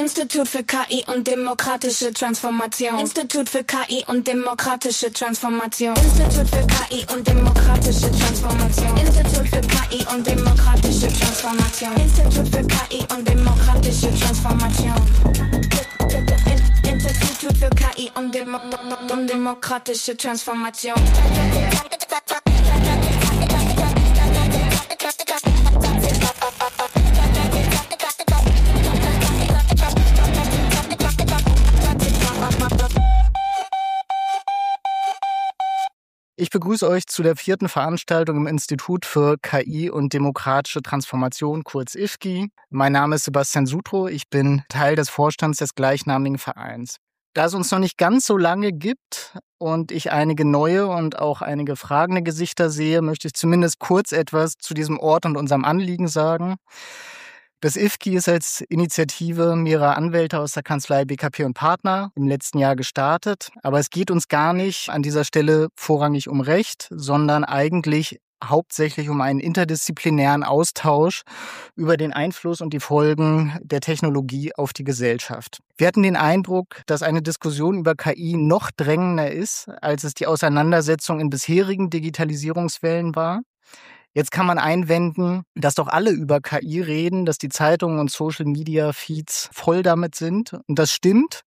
Institut für KI und demokratische Transformation. Institut für KI und demokratische Transformation. Institut für KI und demokratische Transformation. Institut für KI und demokratische Transformation. Institut für KI und demokratische Transformation. Institut für KI und demokratische Transformation. Ich begrüße euch zu der 4. Veranstaltung im Institut für KI und demokratische Transformation, kurz IFKI. Mein Name ist Sebastian Sutro, ich bin Teil des Vorstands des gleichnamigen Vereins. Da es uns noch nicht ganz so lange gibt und ich einige neue und auch einige fragende Gesichter sehe, möchte ich zumindest kurz etwas zu diesem Ort und unserem Anliegen sagen. Das IFKI ist als Initiative mehrerer Anwälte aus der Kanzlei BKP und Partner im letzten Jahr gestartet. Aber es geht uns gar nicht an dieser Stelle vorrangig um Recht, sondern eigentlich hauptsächlich um einen interdisziplinären Austausch über den Einfluss und die Folgen der Technologie auf die Gesellschaft. Wir hatten den Eindruck, dass eine Diskussion über KI noch drängender ist, als es die Auseinandersetzung in bisherigen Digitalisierungswellen war. Jetzt kann man einwenden, dass doch alle über KI reden, dass die Zeitungen und Social-Media-Feeds voll damit sind. Und das stimmt.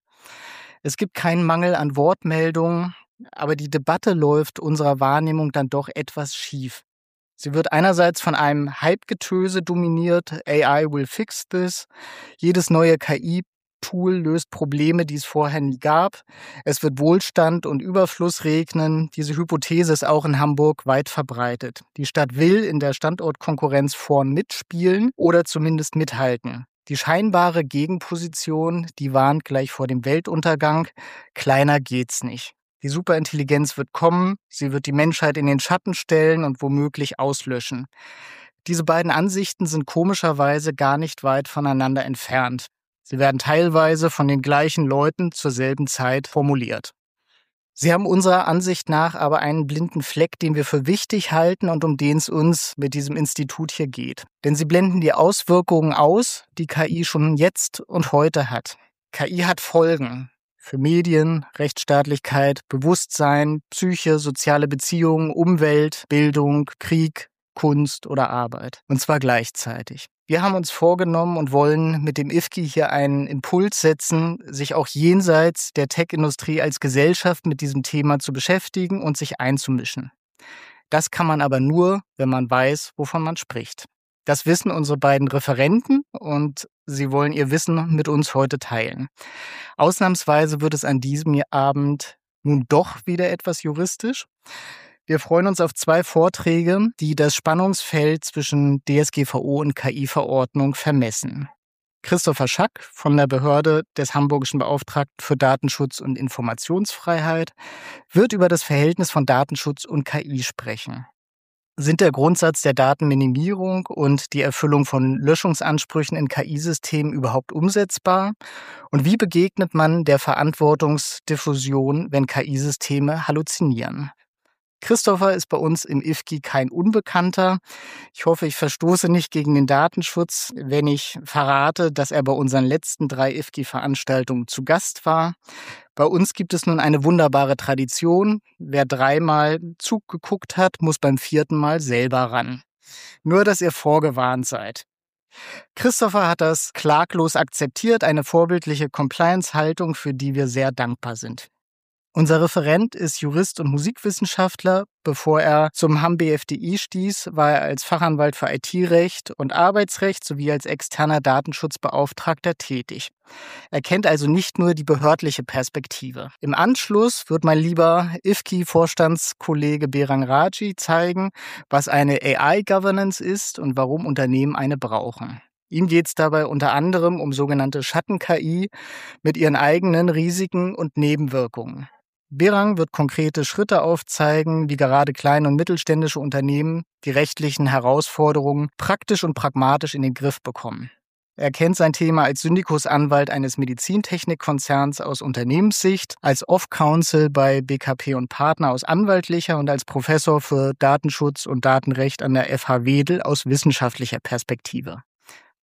Es gibt keinen Mangel an Wortmeldungen, aber die Debatte läuft unserer Wahrnehmung dann doch etwas schief. Sie wird einerseits von einem Hype-Getöse dominiert, AI will fix this, jedes neue KI-Tool löst Probleme, die es vorher nie gab. Es wird Wohlstand und Überfluss regnen. Diese Hypothese ist auch in Hamburg weit verbreitet. Die Stadt will in der Standortkonkurrenz vorn mitspielen oder zumindest mithalten. Die scheinbare Gegenposition, die warnt gleich vor dem Weltuntergang. Kleiner geht's nicht. Die Superintelligenz wird kommen, sie wird die Menschheit in den Schatten stellen und womöglich auslöschen. Diese beiden Ansichten sind komischerweise gar nicht weit voneinander entfernt. Sie werden teilweise von den gleichen Leuten zur selben Zeit formuliert. Sie haben unserer Ansicht nach aber einen blinden Fleck, den wir für wichtig halten und um den es uns mit diesem Institut hier geht. Denn sie blenden die Auswirkungen aus, die KI schon jetzt und heute hat. KI hat Folgen für Medien, Rechtsstaatlichkeit, Bewusstsein, Psyche, soziale Beziehungen, Umwelt, Bildung, Krieg, Kunst oder Arbeit. Und zwar gleichzeitig. Wir haben uns vorgenommen und wollen mit dem IFKI hier einen Impuls setzen, sich auch jenseits der Tech-Industrie als Gesellschaft mit diesem Thema zu beschäftigen und sich einzumischen. Das kann man aber nur, wenn man weiß, wovon man spricht. Das wissen unsere beiden Referenten und sie wollen ihr Wissen mit uns heute teilen. Ausnahmsweise wird es an diesem Abend nun doch wieder etwas juristisch. Wir freuen uns auf 2 Vorträge, die das Spannungsfeld zwischen DSGVO und KI-Verordnung vermessen. Christopher Schack von der Behörde des Hamburgischen Beauftragten für Datenschutz und Informationsfreiheit wird über das Verhältnis von Datenschutz und KI sprechen. Sind der Grundsatz der Datenminimierung und die Erfüllung von Löschungsansprüchen in KI-Systemen überhaupt umsetzbar? Und wie begegnet man der Verantwortungsdiffusion, wenn KI-Systeme halluzinieren? Christopher ist bei uns im IFKI kein Unbekannter. Ich hoffe, ich verstoße nicht gegen den Datenschutz, wenn ich verrate, dass er bei unseren letzten 3 IFKI-Veranstaltungen zu Gast war. Bei uns gibt es nun eine wunderbare Tradition. Wer 3-mal zugeguckt hat, muss beim 4. Mal selber ran. Nur, dass ihr vorgewarnt seid. Christopher hat das klaglos akzeptiert, eine vorbildliche Compliance-Haltung, für die wir sehr dankbar sind. Unser Referent ist Jurist und Musikwissenschaftler. Bevor er zum Hamm BFDI stieß, war er als Fachanwalt für IT-Recht und Arbeitsrecht sowie als externer Datenschutzbeauftragter tätig. Er kennt also nicht nur die behördliche Perspektive. Im Anschluss wird mein lieber IFKI-Vorstandskollege Berang Raji zeigen, was eine AI-Governance ist und warum Unternehmen eine brauchen. Ihm geht es dabei unter anderem um sogenannte Schatten-KI mit ihren eigenen Risiken und Nebenwirkungen. Berang wird konkrete Schritte aufzeigen, wie gerade kleine und mittelständische Unternehmen die rechtlichen Herausforderungen praktisch und pragmatisch in den Griff bekommen. Er kennt sein Thema als Syndikusanwalt eines Medizintechnikkonzerns aus Unternehmenssicht, als Off-Counsel bei BKP und Partner aus anwaltlicher und als Professor für Datenschutz und Datenrecht an der FH Wedel aus wissenschaftlicher Perspektive.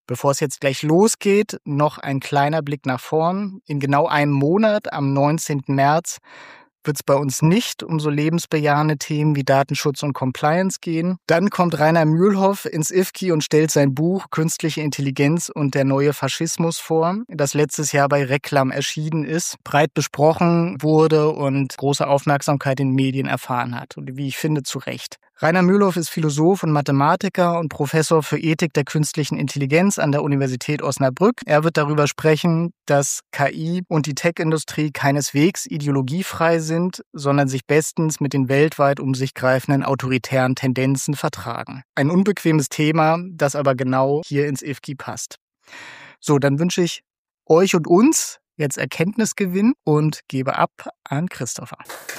Bevor es jetzt gleich losgeht, noch ein kleiner Blick nach vorn. In genau einem Monat, am 19. März, wird es bei uns nicht um so lebensbejahende Themen wie Datenschutz und Compliance gehen. Dann kommt Rainer Mühlhoff ins IFKI und stellt sein Buch Künstliche Intelligenz und der neue Faschismus vor, das letztes Jahr bei Reklam erschienen ist, breit besprochen wurde und große Aufmerksamkeit in den Medien erfahren hat. Und wie ich finde, zu Recht. Rainer Mühlhoff ist Philosoph und Mathematiker und Professor für Ethik der künstlichen Intelligenz an der Universität Osnabrück. Er wird darüber sprechen, dass KI und die Tech-Industrie keineswegs ideologiefrei sind, sondern sich bestens mit den weltweit um sich greifenden autoritären Tendenzen vertragen. Ein unbequemes Thema, das aber genau hier ins IFKI passt. So, dann wünsche ich euch und uns jetzt Erkenntnisgewinn und gebe ab an Christopher.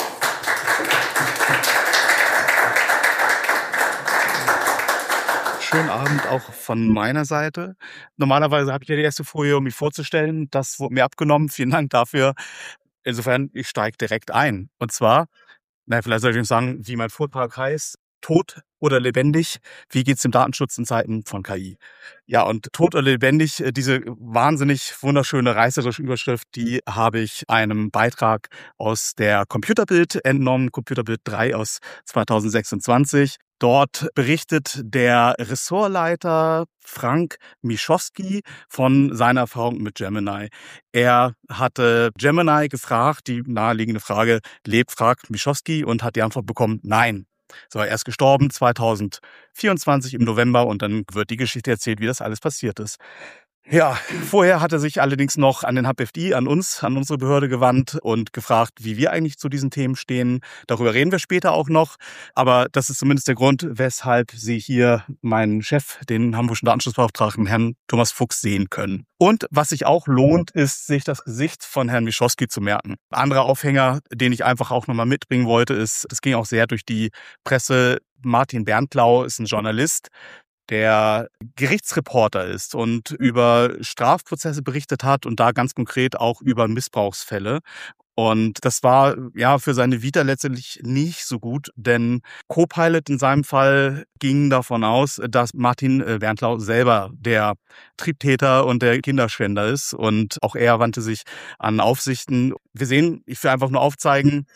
Schönen Abend auch von meiner Seite. Normalerweise habe ich ja die erste Folie, um mich vorzustellen. Das wurde mir abgenommen. Vielen Dank dafür. Insofern, ich steige direkt ein. Und zwar, vielleicht soll ich euch sagen, wie mein Vortrag heißt, tot oder lebendig, wie geht's dem Datenschutz in Zeiten von KI? Ja, und tot oder lebendig, diese wahnsinnig wunderschöne reißerische Überschrift, die habe ich einem Beitrag aus der Computerbild entnommen, Computerbild 3 aus 2026. Dort berichtet der Ressortleiter Frank Mischowski von seiner Erfahrung mit Gemini. Er hatte Gemini gefragt, die naheliegende Frage, fragt Mischowski, und hat die Antwort bekommen, nein. So, er ist gestorben 2024 im November und dann wird die Geschichte erzählt, wie das alles passiert ist. Ja, vorher hat er sich allerdings noch an den HPFI, an uns, an unsere Behörde gewandt und gefragt, wie wir eigentlich zu diesen Themen stehen. Darüber reden wir später auch noch. Aber das ist zumindest der Grund, weshalb Sie hier meinen Chef, den hamburgischen Datenschutzbeauftragten, Herrn Thomas Fuchs, sehen können. Und was sich auch lohnt, ist, sich das Gesicht von Herrn Mischowski zu merken. Ein anderer Aufhänger, den ich einfach auch nochmal mitbringen wollte, ist, das ging auch sehr durch die Presse, Martin Berntlau ist ein Journalist, der Gerichtsreporter ist und über Strafprozesse berichtet hat und da ganz konkret auch über Missbrauchsfälle. Und das war ja für seine Vita letztendlich nicht so gut, denn Copilot in seinem Fall ging davon aus, dass Martin Berntlau selber der Triebtäter und der Kinderschänder ist. Und auch er wandte sich an Aufsichten. Wir sehen, ich will einfach nur aufzeigen,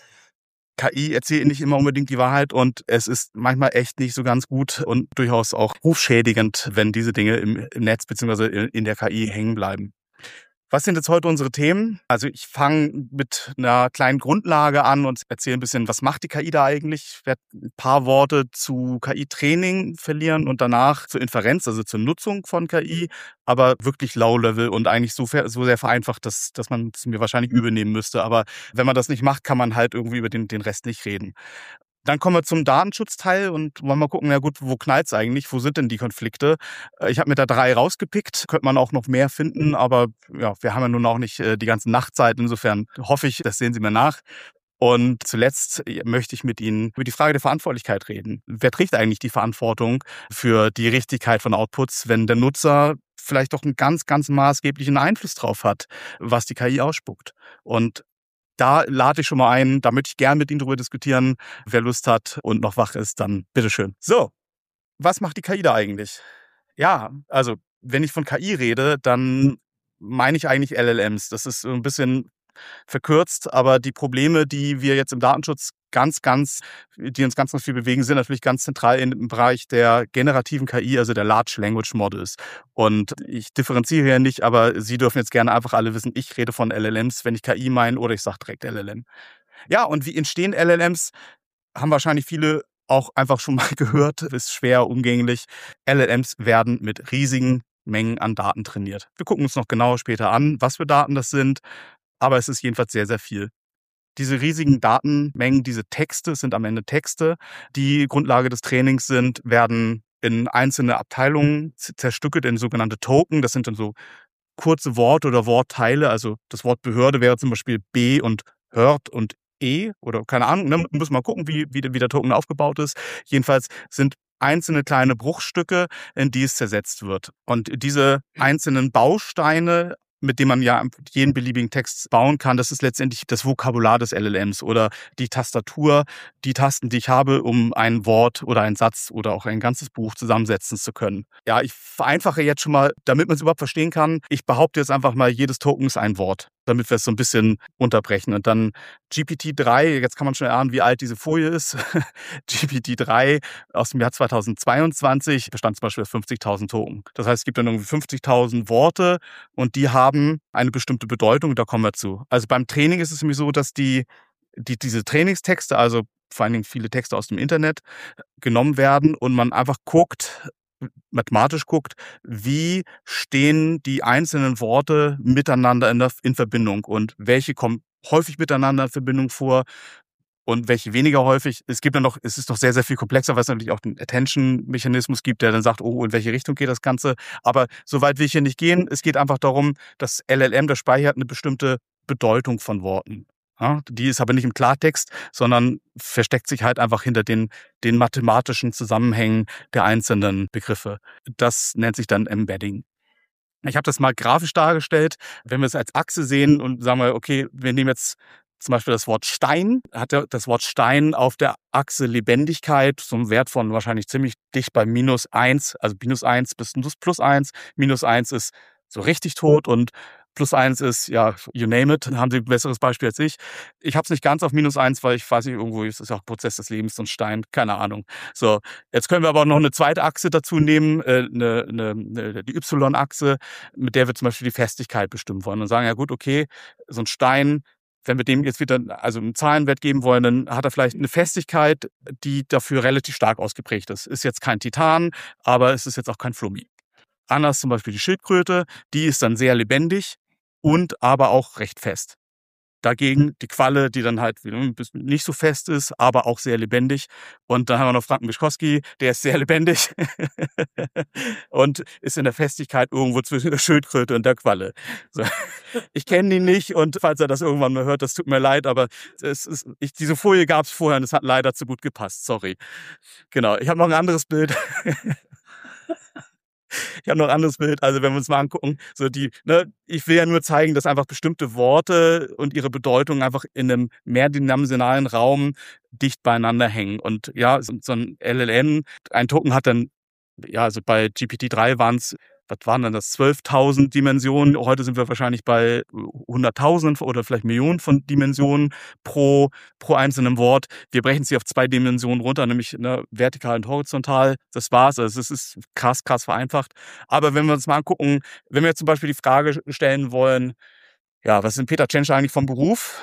KI erzählt nicht immer unbedingt die Wahrheit und es ist manchmal echt nicht so ganz gut und durchaus auch rufschädigend, wenn diese Dinge im Netz bzw. in der KI hängen bleiben. Was sind jetzt heute unsere Themen? Also ich fange mit einer kleinen Grundlage an und erzähle ein bisschen, was macht die KI da eigentlich? Ich werde ein paar Worte zu KI-Training verlieren und danach zur Inferenz, also zur Nutzung von KI, aber wirklich low-level und eigentlich so sehr vereinfacht, dass man es mir wahrscheinlich übel nehmen müsste. Aber wenn man das nicht macht, kann man halt irgendwie über den Rest nicht reden. Dann kommen wir zum Datenschutzteil und wollen mal gucken, na gut, wo knallt's eigentlich? Wo sind denn die Konflikte? Ich habe mir da 3 rausgepickt, könnte man auch noch mehr finden, aber ja, wir haben ja nun auch nicht die ganze Nachtzeit. Insofern hoffe ich, das sehen Sie mir nach. Und zuletzt möchte ich mit Ihnen über die Frage der Verantwortlichkeit reden. Wer trägt eigentlich die Verantwortung für die Richtigkeit von Outputs, wenn der Nutzer vielleicht doch einen ganz, ganz maßgeblichen Einfluss drauf hat, was die KI ausspuckt? Und da lade ich schon mal ein, da möchte ich gern mit Ihnen darüber diskutieren. Wer Lust hat und noch wach ist, dann bitteschön. So, was macht die KI da eigentlich? Ja, also wenn ich von KI rede, dann meine ich eigentlich LLMs. Das ist so ein bisschen verkürzt, aber die Probleme, die wir jetzt im Datenschutz die uns ganz viel bewegen, sind natürlich ganz zentral im Bereich der generativen KI, also der Large Language Models. Und ich differenziere hier nicht, aber Sie dürfen jetzt gerne einfach alle wissen, ich rede von LLMs, wenn ich KI meine, oder ich sage direkt LLM. Ja, und wie entstehen LLMs? Haben wahrscheinlich viele auch einfach schon mal gehört, ist schwer umgänglich. LLMs werden mit riesigen Mengen an Daten trainiert. Wir gucken uns noch genauer später an, was für Daten das sind, aber es ist jedenfalls sehr, sehr viel. Diese riesigen Datenmengen, diese Texte, sind am Ende Texte, die Grundlage des Trainings sind, werden in einzelne Abteilungen zerstückelt in sogenannte Token. Das sind dann so kurze Worte oder Wortteile. Also das Wort Behörde wäre zum Beispiel B und Hört und E oder keine Ahnung. Ne? Muss mal gucken, wie der Token aufgebaut ist. Jedenfalls sind einzelne kleine Bruchstücke, in die es zersetzt wird. Und diese einzelnen Bausteine mit dem man ja jeden beliebigen Text bauen kann. Das ist letztendlich das Vokabular des LLMs oder die Tastatur, die Tasten, die ich habe, um ein Wort oder einen Satz oder auch ein ganzes Buch zusammensetzen zu können. Ja, ich vereinfache jetzt schon mal, damit man es überhaupt verstehen kann. Ich behaupte jetzt einfach mal, jedes Token ist ein Wort, damit wir es so ein bisschen unterbrechen. Und dann GPT-3, jetzt kann man schon erahnen, wie alt diese Folie ist. GPT-3 aus dem Jahr 2022 bestand zum Beispiel aus 50.000 Token. Das heißt, es gibt dann irgendwie 50.000 Worte und die haben eine bestimmte Bedeutung, da kommen wir zu. Also beim Training ist es nämlich so, dass diese Trainingstexte, also vor allen Dingen viele Texte aus dem Internet, genommen werden und man einfach mathematisch guckt, wie stehen die einzelnen Worte miteinander in Verbindung und welche kommen häufig miteinander in Verbindung vor und welche weniger häufig. Es ist noch sehr, sehr viel komplexer, weil es natürlich auch den Attention-Mechanismus gibt, der dann sagt, oh, in welche Richtung geht das Ganze. Aber so weit will ich hier nicht gehen. Es geht einfach darum, dass LLM, das speichert eine bestimmte Bedeutung von Worten. Ja, die ist aber nicht im Klartext, sondern versteckt sich halt einfach hinter den mathematischen Zusammenhängen der einzelnen Begriffe. Das nennt sich dann Embedding. Ich habe das mal grafisch dargestellt. Wenn wir es als Achse sehen und sagen wir, okay, wir nehmen jetzt zum Beispiel das Wort Stein, hat das Wort Stein auf der Achse Lebendigkeit so einen Wert von wahrscheinlich ziemlich dicht bei -1, also -1 bis +1. -1 ist so richtig tot und +1 ist, ja, you name it. Haben Sie ein besseres Beispiel als ich? Ich habe es nicht ganz auf -1, weil ich weiß nicht, irgendwo ist es ja auch Prozess des Lebens und Stein, keine Ahnung. So, jetzt können wir aber auch noch eine zweite Achse dazu nehmen, die Y-Achse, mit der wir zum Beispiel die Festigkeit bestimmen wollen und sagen, ja gut, okay, so ein Stein, wenn wir dem jetzt wieder einen Zahlenwert geben wollen, dann hat er vielleicht eine Festigkeit, die dafür relativ stark ausgeprägt ist. Ist jetzt kein Titan, aber es ist jetzt auch kein Flummi. Anders zum Beispiel die Schildkröte, die ist dann sehr lebendig und aber auch recht fest. Dagegen die Qualle, die dann halt nicht so fest ist, aber auch sehr lebendig. Und dann haben wir noch Franken-Mischkowski, der ist sehr lebendig und ist in der Festigkeit irgendwo zwischen der Schildkröte und der Qualle. So. Ich kenne ihn nicht und falls er das irgendwann mal hört, das tut mir leid, aber diese Folie gab es vorher und es hat leider zu gut gepasst. Sorry. Genau, ich habe noch ein anderes Bild. Also wenn wir uns mal angucken, ich will ja nur zeigen, dass einfach bestimmte Worte und ihre Bedeutung einfach in einem mehrdimensionalen Raum dicht beieinander hängen. Und ja, so ein LLM, ein Token hat dann, ja, also bei GPT-3 was waren denn das, 12.000 Dimensionen. Heute sind wir wahrscheinlich bei 100.000 oder vielleicht Millionen von Dimensionen pro einzelnen Wort. Wir brechen sie auf 2 Dimensionen runter, nämlich vertikal und horizontal. Das war's. Also es ist krass vereinfacht. Aber wenn wir uns mal angucken, wenn wir zum Beispiel die Frage stellen wollen, ja, was ist denn Peter Tschentscher eigentlich vom Beruf?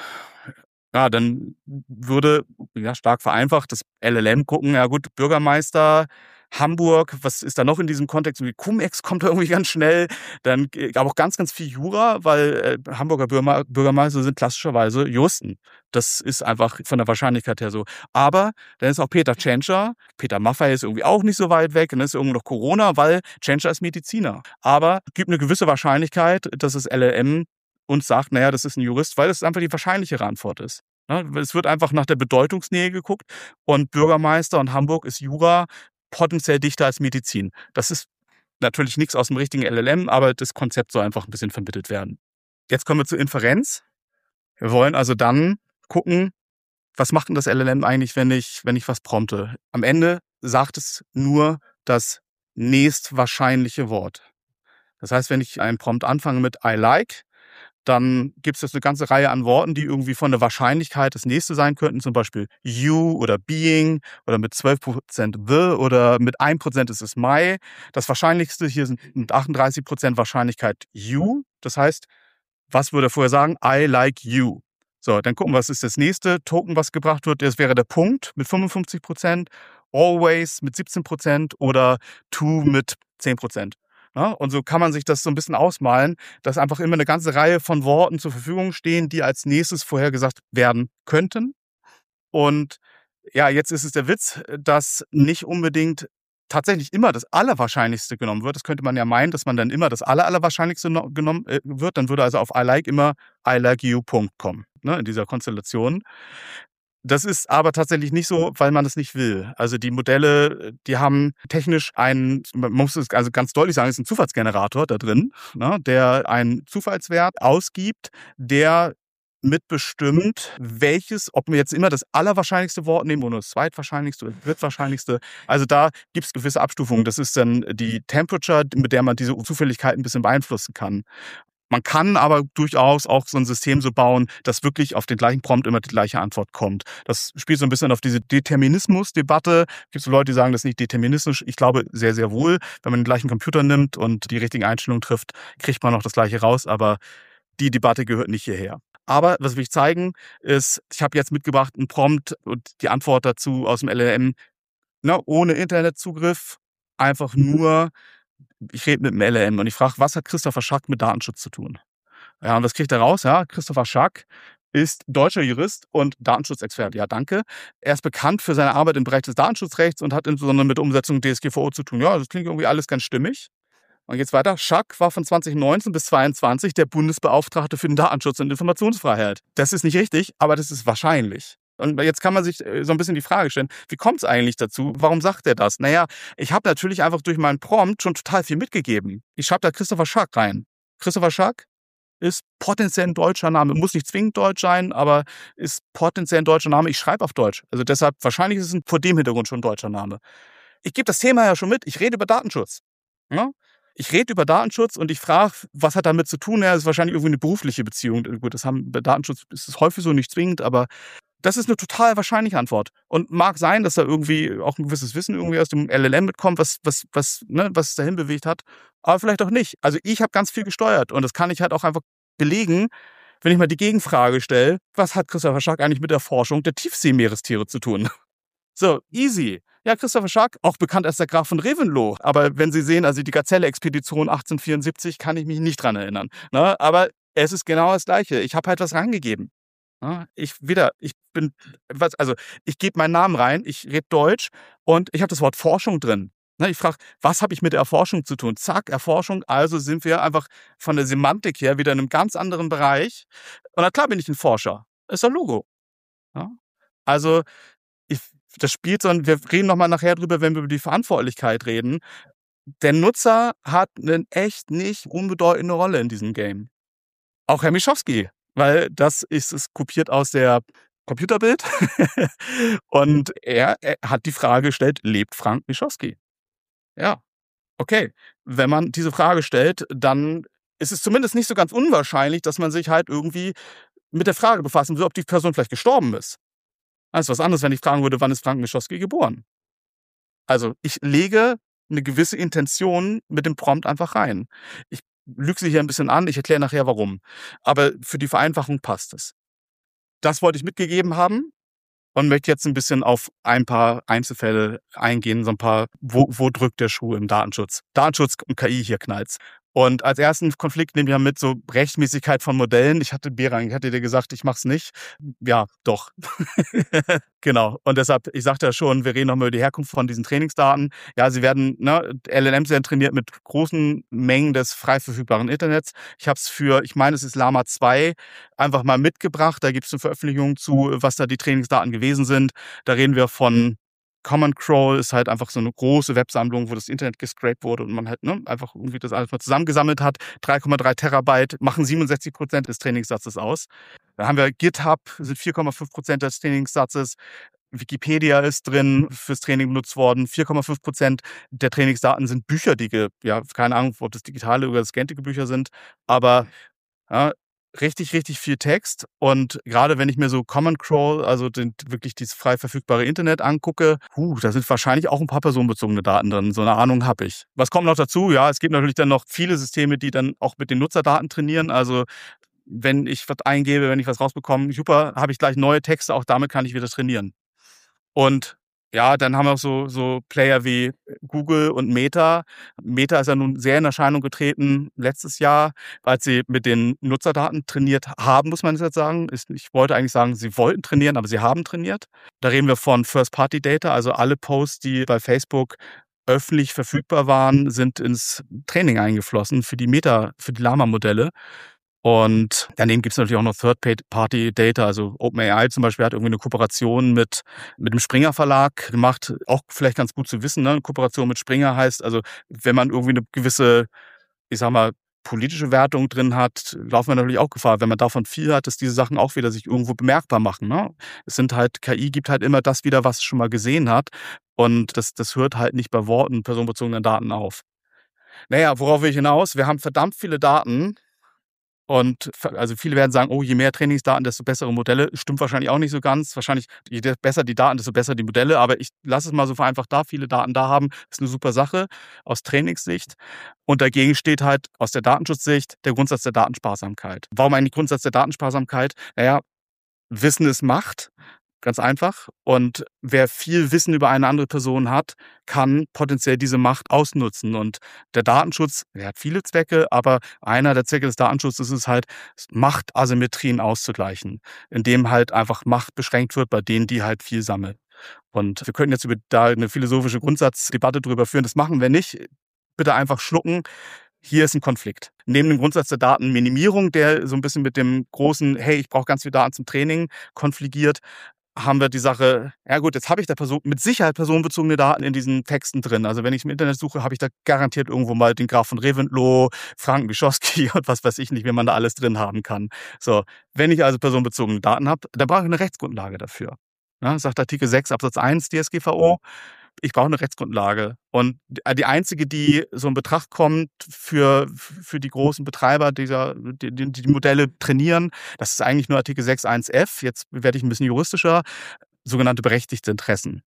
Ja, dann würde, ja, stark vereinfacht das LLM gucken, ja gut, Bürgermeister, Hamburg, was ist da noch in diesem Kontext? Cum-Ex kommt da irgendwie ganz schnell. Dann gab auch ganz viel Jura, weil Hamburger Bürgermeister sind klassischerweise Juristen. Das ist einfach von der Wahrscheinlichkeit her so. Aber dann ist auch Peter Tschentscher. Peter Maffay ist irgendwie auch nicht so weit weg. Und dann ist irgendwie noch Corona, weil Tschentscher ist Mediziner. Aber es gibt eine gewisse Wahrscheinlichkeit, dass das LLM uns sagt, naja, das ist ein Jurist, weil das einfach die wahrscheinlichere Antwort ist. Es wird einfach nach der Bedeutungsnähe geguckt und Bürgermeister und Hamburg ist Jura potenziell dichter als Medizin. Das ist natürlich nichts aus dem richtigen LLM, aber das Konzept soll einfach ein bisschen vermittelt werden. Jetzt kommen wir zur Inferenz. Wir wollen also dann gucken, was macht denn das LLM eigentlich, wenn ich was prompte? Am Ende sagt es nur das nächstwahrscheinliche Wort. Das heißt, wenn ich einen Prompt anfange mit I like, dann gibt es jetzt eine ganze Reihe an Worten, die irgendwie von der Wahrscheinlichkeit das nächste sein könnten, zum Beispiel you oder being oder mit 12% the oder mit 1% ist es my. Das Wahrscheinlichste hier sind mit 38% Wahrscheinlichkeit you. Das heißt, was würde er vorher sagen? I like you. So, dann gucken wir, was ist das nächste Token, was gebracht wird. Das wäre der Punkt mit 55%, always mit 17% oder to mit 10%. Ja, und so kann man sich das so ein bisschen ausmalen, dass einfach immer eine ganze Reihe von Worten zur Verfügung stehen, die als nächstes vorhergesagt werden könnten. Und ja, jetzt ist es der Witz, dass nicht unbedingt tatsächlich immer das Allerwahrscheinlichste genommen wird. Das könnte man ja meinen, dass man dann immer das Allerwahrscheinlichste genommen wird. Dann würde also auf I like immer I like you kommen, in dieser Konstellation. Das ist aber tatsächlich nicht so, weil man das nicht will. Also die Modelle, die haben technisch man muss es also ganz deutlich sagen, ist ein Zufallsgenerator da drin, ne, der einen Zufallswert ausgibt, der mitbestimmt, ob wir jetzt immer das allerwahrscheinlichste Wort nehmen oder das zweitwahrscheinlichste oder das drittwahrscheinlichste. Also da gibt es gewisse Abstufungen. Das ist dann die Temperature, mit der man diese Zufälligkeit ein bisschen beeinflussen kann. Man kann aber durchaus auch so ein System so bauen, dass wirklich auf den gleichen Prompt immer die gleiche Antwort kommt. Das spielt so ein bisschen auf diese Determinismus-Debatte. Es gibt so Leute, die sagen, das ist nicht deterministisch. Ich glaube sehr, sehr wohl. Wenn man den gleichen Computer nimmt und die richtigen Einstellungen trifft, kriegt man noch das Gleiche raus. Aber die Debatte gehört nicht hierher. Aber was will ich zeigen, ist, ich habe jetzt mitgebracht einen Prompt und die Antwort dazu aus dem LLM, ohne Internetzugriff, einfach nur, ich rede mit dem LLM und ich frage, was hat Christopher Schack mit Datenschutz zu tun? Ja, und was kriegt er raus? Ja, Christopher Schack ist deutscher Jurist und Datenschutzexperte. Ja, danke. Er ist bekannt für seine Arbeit im Bereich des Datenschutzrechts und hat insbesondere mit der Umsetzung DSGVO zu tun. Ja, das klingt irgendwie alles ganz stimmig. Und jetzt weiter. Schack war von 2019 bis 2022 der Bundesbeauftragte für den Datenschutz und Informationsfreiheit. Das ist nicht richtig, aber das ist wahrscheinlich. Und jetzt kann man sich so ein bisschen die Frage stellen, wie kommt es eigentlich dazu? Warum sagt er das? Naja, ich habe natürlich einfach durch meinen Prompt schon total viel mitgegeben. Ich schreibe da Christopher Schack rein. Christopher Schack ist potenziell ein deutscher Name. Muss nicht zwingend deutsch sein, aber ist potenziell ein deutscher Name. Ich schreibe auf Deutsch. Also deshalb, wahrscheinlich ist es vor dem Hintergrund schon ein deutscher Name. Ich gebe das Thema ja schon mit. Ich rede über Datenschutz. Ja? Ich rede über Datenschutz und ich frage, was hat damit zu tun? Ja, das ist wahrscheinlich irgendwie eine berufliche Beziehung. Gut, bei Datenschutz ist es häufig so, nicht zwingend, aber das ist eine total wahrscheinliche Antwort. Und mag sein, dass da irgendwie auch ein gewisses Wissen irgendwie aus dem LLM mitkommt, was es dahin bewegt hat, aber vielleicht auch nicht. Also ich habe ganz viel gesteuert und das kann ich halt auch einfach belegen, wenn ich mal die Gegenfrage stelle, was hat Christopher Schack eigentlich mit der Forschung der Tiefseemeerestiere zu tun? So, easy. Ja, Christopher Schack, auch bekannt als der Graf von Reventlow. Aber wenn Sie sehen, also die Gazelle-Expedition 1874, kann ich mich nicht dran erinnern. Ne? Aber es ist genau das Gleiche. Ich habe halt was reingegeben. Ne? Ich gebe meinen Namen rein, ich rede Deutsch und ich habe das Wort Forschung drin. Ne? Ich frage, was habe ich mit der Erforschung zu tun? Zack, Erforschung. Also sind wir einfach von der Semantik her wieder in einem ganz anderen Bereich. Und na klar bin ich ein Forscher. Ist ein Logo. Ja? Also, wir reden nochmal nachher drüber, wenn wir über die Verantwortlichkeit reden. Der Nutzer hat eine echt nicht unbedeutende Rolle in diesem Game. Auch Herr Mischowski, weil das ist kopiert aus der Computerbild. Und er hat die Frage gestellt, lebt Frank Mischowski? Ja, okay. Wenn man diese Frage stellt, dann ist es zumindest nicht so ganz unwahrscheinlich, dass man sich halt irgendwie mit der Frage befassen will, ob die Person vielleicht gestorben ist. Das ist was anderes, wenn ich fragen würde, wann ist Frank Mischowski geboren? Also ich lege eine gewisse Intention mit dem Prompt einfach rein. Ich lüge sie hier ein bisschen an, ich erkläre nachher warum. Aber für die Vereinfachung passt es. Das wollte ich mitgegeben haben und möchte jetzt ein bisschen auf ein paar Einzelfälle eingehen, so ein paar, wo drückt der Schuh im Datenschutz? Datenschutz und KI, hier knallt's. Und als ersten Konflikt nehmen wir mit so Rechtmäßigkeit von Modellen. Ich hatte dir gesagt, ich mach's nicht. Ja, doch. Genau. Und deshalb, ich sagte ja schon, wir reden nochmal über die Herkunft von diesen Trainingsdaten. Ja, LLMs werden trainiert mit großen Mengen des frei verfügbaren Internets. Ich habe es ich meine, es ist Llama 2, einfach mal mitgebracht. Da gibt es eine Veröffentlichung zu, was da die Trainingsdaten gewesen sind. Da reden wir von Common Crawl ist halt einfach so eine große Websammlung, wo das Internet gescrapt wurde und man halt einfach irgendwie das alles mal zusammengesammelt hat. 3,3 Terabyte machen 67% des Trainingssatzes aus. Dann haben wir GitHub, sind 4,5% des Trainingssatzes. Wikipedia ist drin, fürs Training benutzt worden. 4,5% der Trainingsdaten sind Bücher, keine Ahnung, ob das digitale oder gescannte Bücher sind, aber ja, richtig, richtig viel Text. Und gerade wenn ich mir so Common Crawl, also wirklich dieses frei verfügbare Internet angucke, da sind wahrscheinlich auch ein paar personenbezogene Daten drin. So eine Ahnung habe ich. Was kommt noch dazu? Ja, es gibt natürlich dann noch viele Systeme, die dann auch mit den Nutzerdaten trainieren. Also wenn ich was eingebe, wenn ich was rausbekomme, super, habe ich gleich neue Texte, auch damit kann ich wieder trainieren. Und ja, dann haben wir auch so Player wie Google und Meta. Meta ist ja nun sehr in Erscheinung getreten letztes Jahr, als sie mit den Nutzerdaten trainiert haben, muss man jetzt sagen. Ich wollte eigentlich sagen, sie wollten trainieren, aber sie haben trainiert. Da reden wir von First-Party-Data, also alle Posts, die bei Facebook öffentlich verfügbar waren, sind ins Training eingeflossen für die Llama-Modelle. Und daneben gibt es natürlich auch noch Third-Party-Data. Also OpenAI zum Beispiel hat irgendwie eine Kooperation mit dem Springer Verlag gemacht. Auch vielleicht ganz gut zu wissen, ne? Eine Kooperation mit Springer heißt, also wenn man irgendwie eine gewisse, ich sag mal, politische Wertung drin hat, laufen wir natürlich auch Gefahr. Wenn man davon viel hat, dass diese Sachen auch wieder sich irgendwo bemerkbar machen. Ne? Es sind halt, KI gibt halt immer das wieder, was es schon mal gesehen hat. Und das hört halt nicht bei Worten personenbezogenen Daten auf. Naja, worauf will ich hinaus? Wir haben verdammt viele Daten. Und also viele werden sagen, oh, je mehr Trainingsdaten, desto bessere Modelle. Stimmt wahrscheinlich auch nicht so ganz. Wahrscheinlich, je besser die Daten, desto besser die Modelle. Aber ich lasse es mal so vereinfacht da. Viele Daten da haben, ist eine super Sache aus Trainingssicht. Und dagegen steht halt aus der Datenschutzsicht der Grundsatz der Datensparsamkeit. Warum eigentlich Grundsatz der Datensparsamkeit? Naja, Wissen ist Macht. Ganz einfach. Und wer viel Wissen über eine andere Person hat, kann potenziell diese Macht ausnutzen. Und der Datenschutz, der hat viele Zwecke, aber einer der Zwecke des Datenschutzes ist halt, Machtasymmetrien auszugleichen, indem halt einfach Macht beschränkt wird bei denen, die halt viel sammeln. Und wir könnten jetzt über da eine philosophische Grundsatzdebatte drüber führen. Das machen wir nicht. Bitte einfach schlucken. Hier ist ein Konflikt. Neben dem Grundsatz der Datenminimierung, der so ein bisschen mit dem großen, hey, ich brauche ganz viel Daten zum Training, konfligiert, haben wir die Sache, ja gut, jetzt habe ich da mit Sicherheit personenbezogene Daten in diesen Texten drin. Also wenn ich im Internet suche, habe ich da garantiert irgendwo mal den Graf von Reventlow, Franken Wischoski und was weiß ich nicht, wie man da alles drin haben kann. So, wenn ich also personenbezogene Daten habe, dann brauche ich eine Rechtsgrundlage dafür. Ja, sagt Artikel 6 Absatz 1 DSGVO. Ich brauche eine Rechtsgrundlage. Und die einzige, die so in Betracht kommt für die großen Betreiber, die Modelle trainieren, das ist eigentlich nur Artikel 6.1f. Jetzt werde ich ein bisschen juristischer. Sogenannte berechtigte Interessen.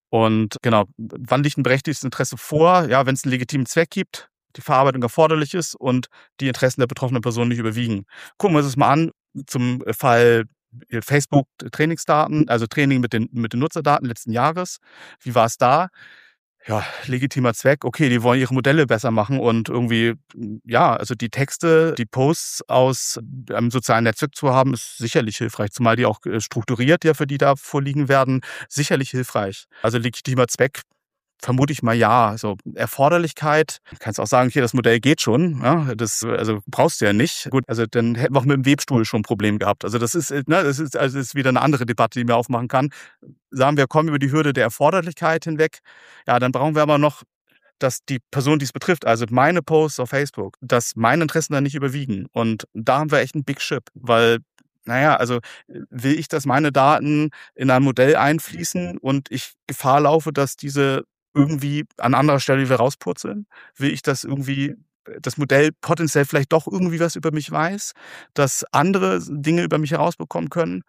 Und genau, wann liegt ein berechtigtes Interesse vor? Ja, wenn es einen legitimen Zweck gibt, die Verarbeitung erforderlich ist und die Interessen der betroffenen Person nicht überwiegen. Gucken wir uns das mal an zum Fall Facebook Trainingsdaten, also Training mit den Nutzerdaten letzten Jahres. Wie war es da? Ja, legitimer Zweck. Okay, die wollen ihre Modelle besser machen und irgendwie, ja, also die Texte, die Posts aus einem sozialen Netzwerk zu haben, ist sicherlich hilfreich, zumal die auch strukturiert ja für die da vorliegen werden, sicherlich hilfreich. Also legitimer Zweck. Vermute ich mal ja. Also Erforderlichkeit, kannst auch sagen, hier, das Modell geht schon. Ja, das also brauchst du ja nicht. Gut, also dann hätten wir auch mit dem Webstuhl schon ein Problem gehabt. Also das ist wieder eine andere Debatte, die man aufmachen kann. Sagen wir, kommen über die Hürde der Erforderlichkeit hinweg. Ja, dann brauchen wir aber noch, dass die Person, die es betrifft, also meine Posts auf Facebook, dass meine Interessen dann nicht überwiegen. Und da haben wir echt einen Big Ship, weil naja, also will ich, dass meine Daten in ein Modell einfließen und ich Gefahr laufe, dass diese irgendwie an anderer Stelle wieder rauspurzeln? Will ich, dass irgendwie das Modell potenziell vielleicht doch irgendwie was über mich weiß, dass andere Dinge über mich herausbekommen können?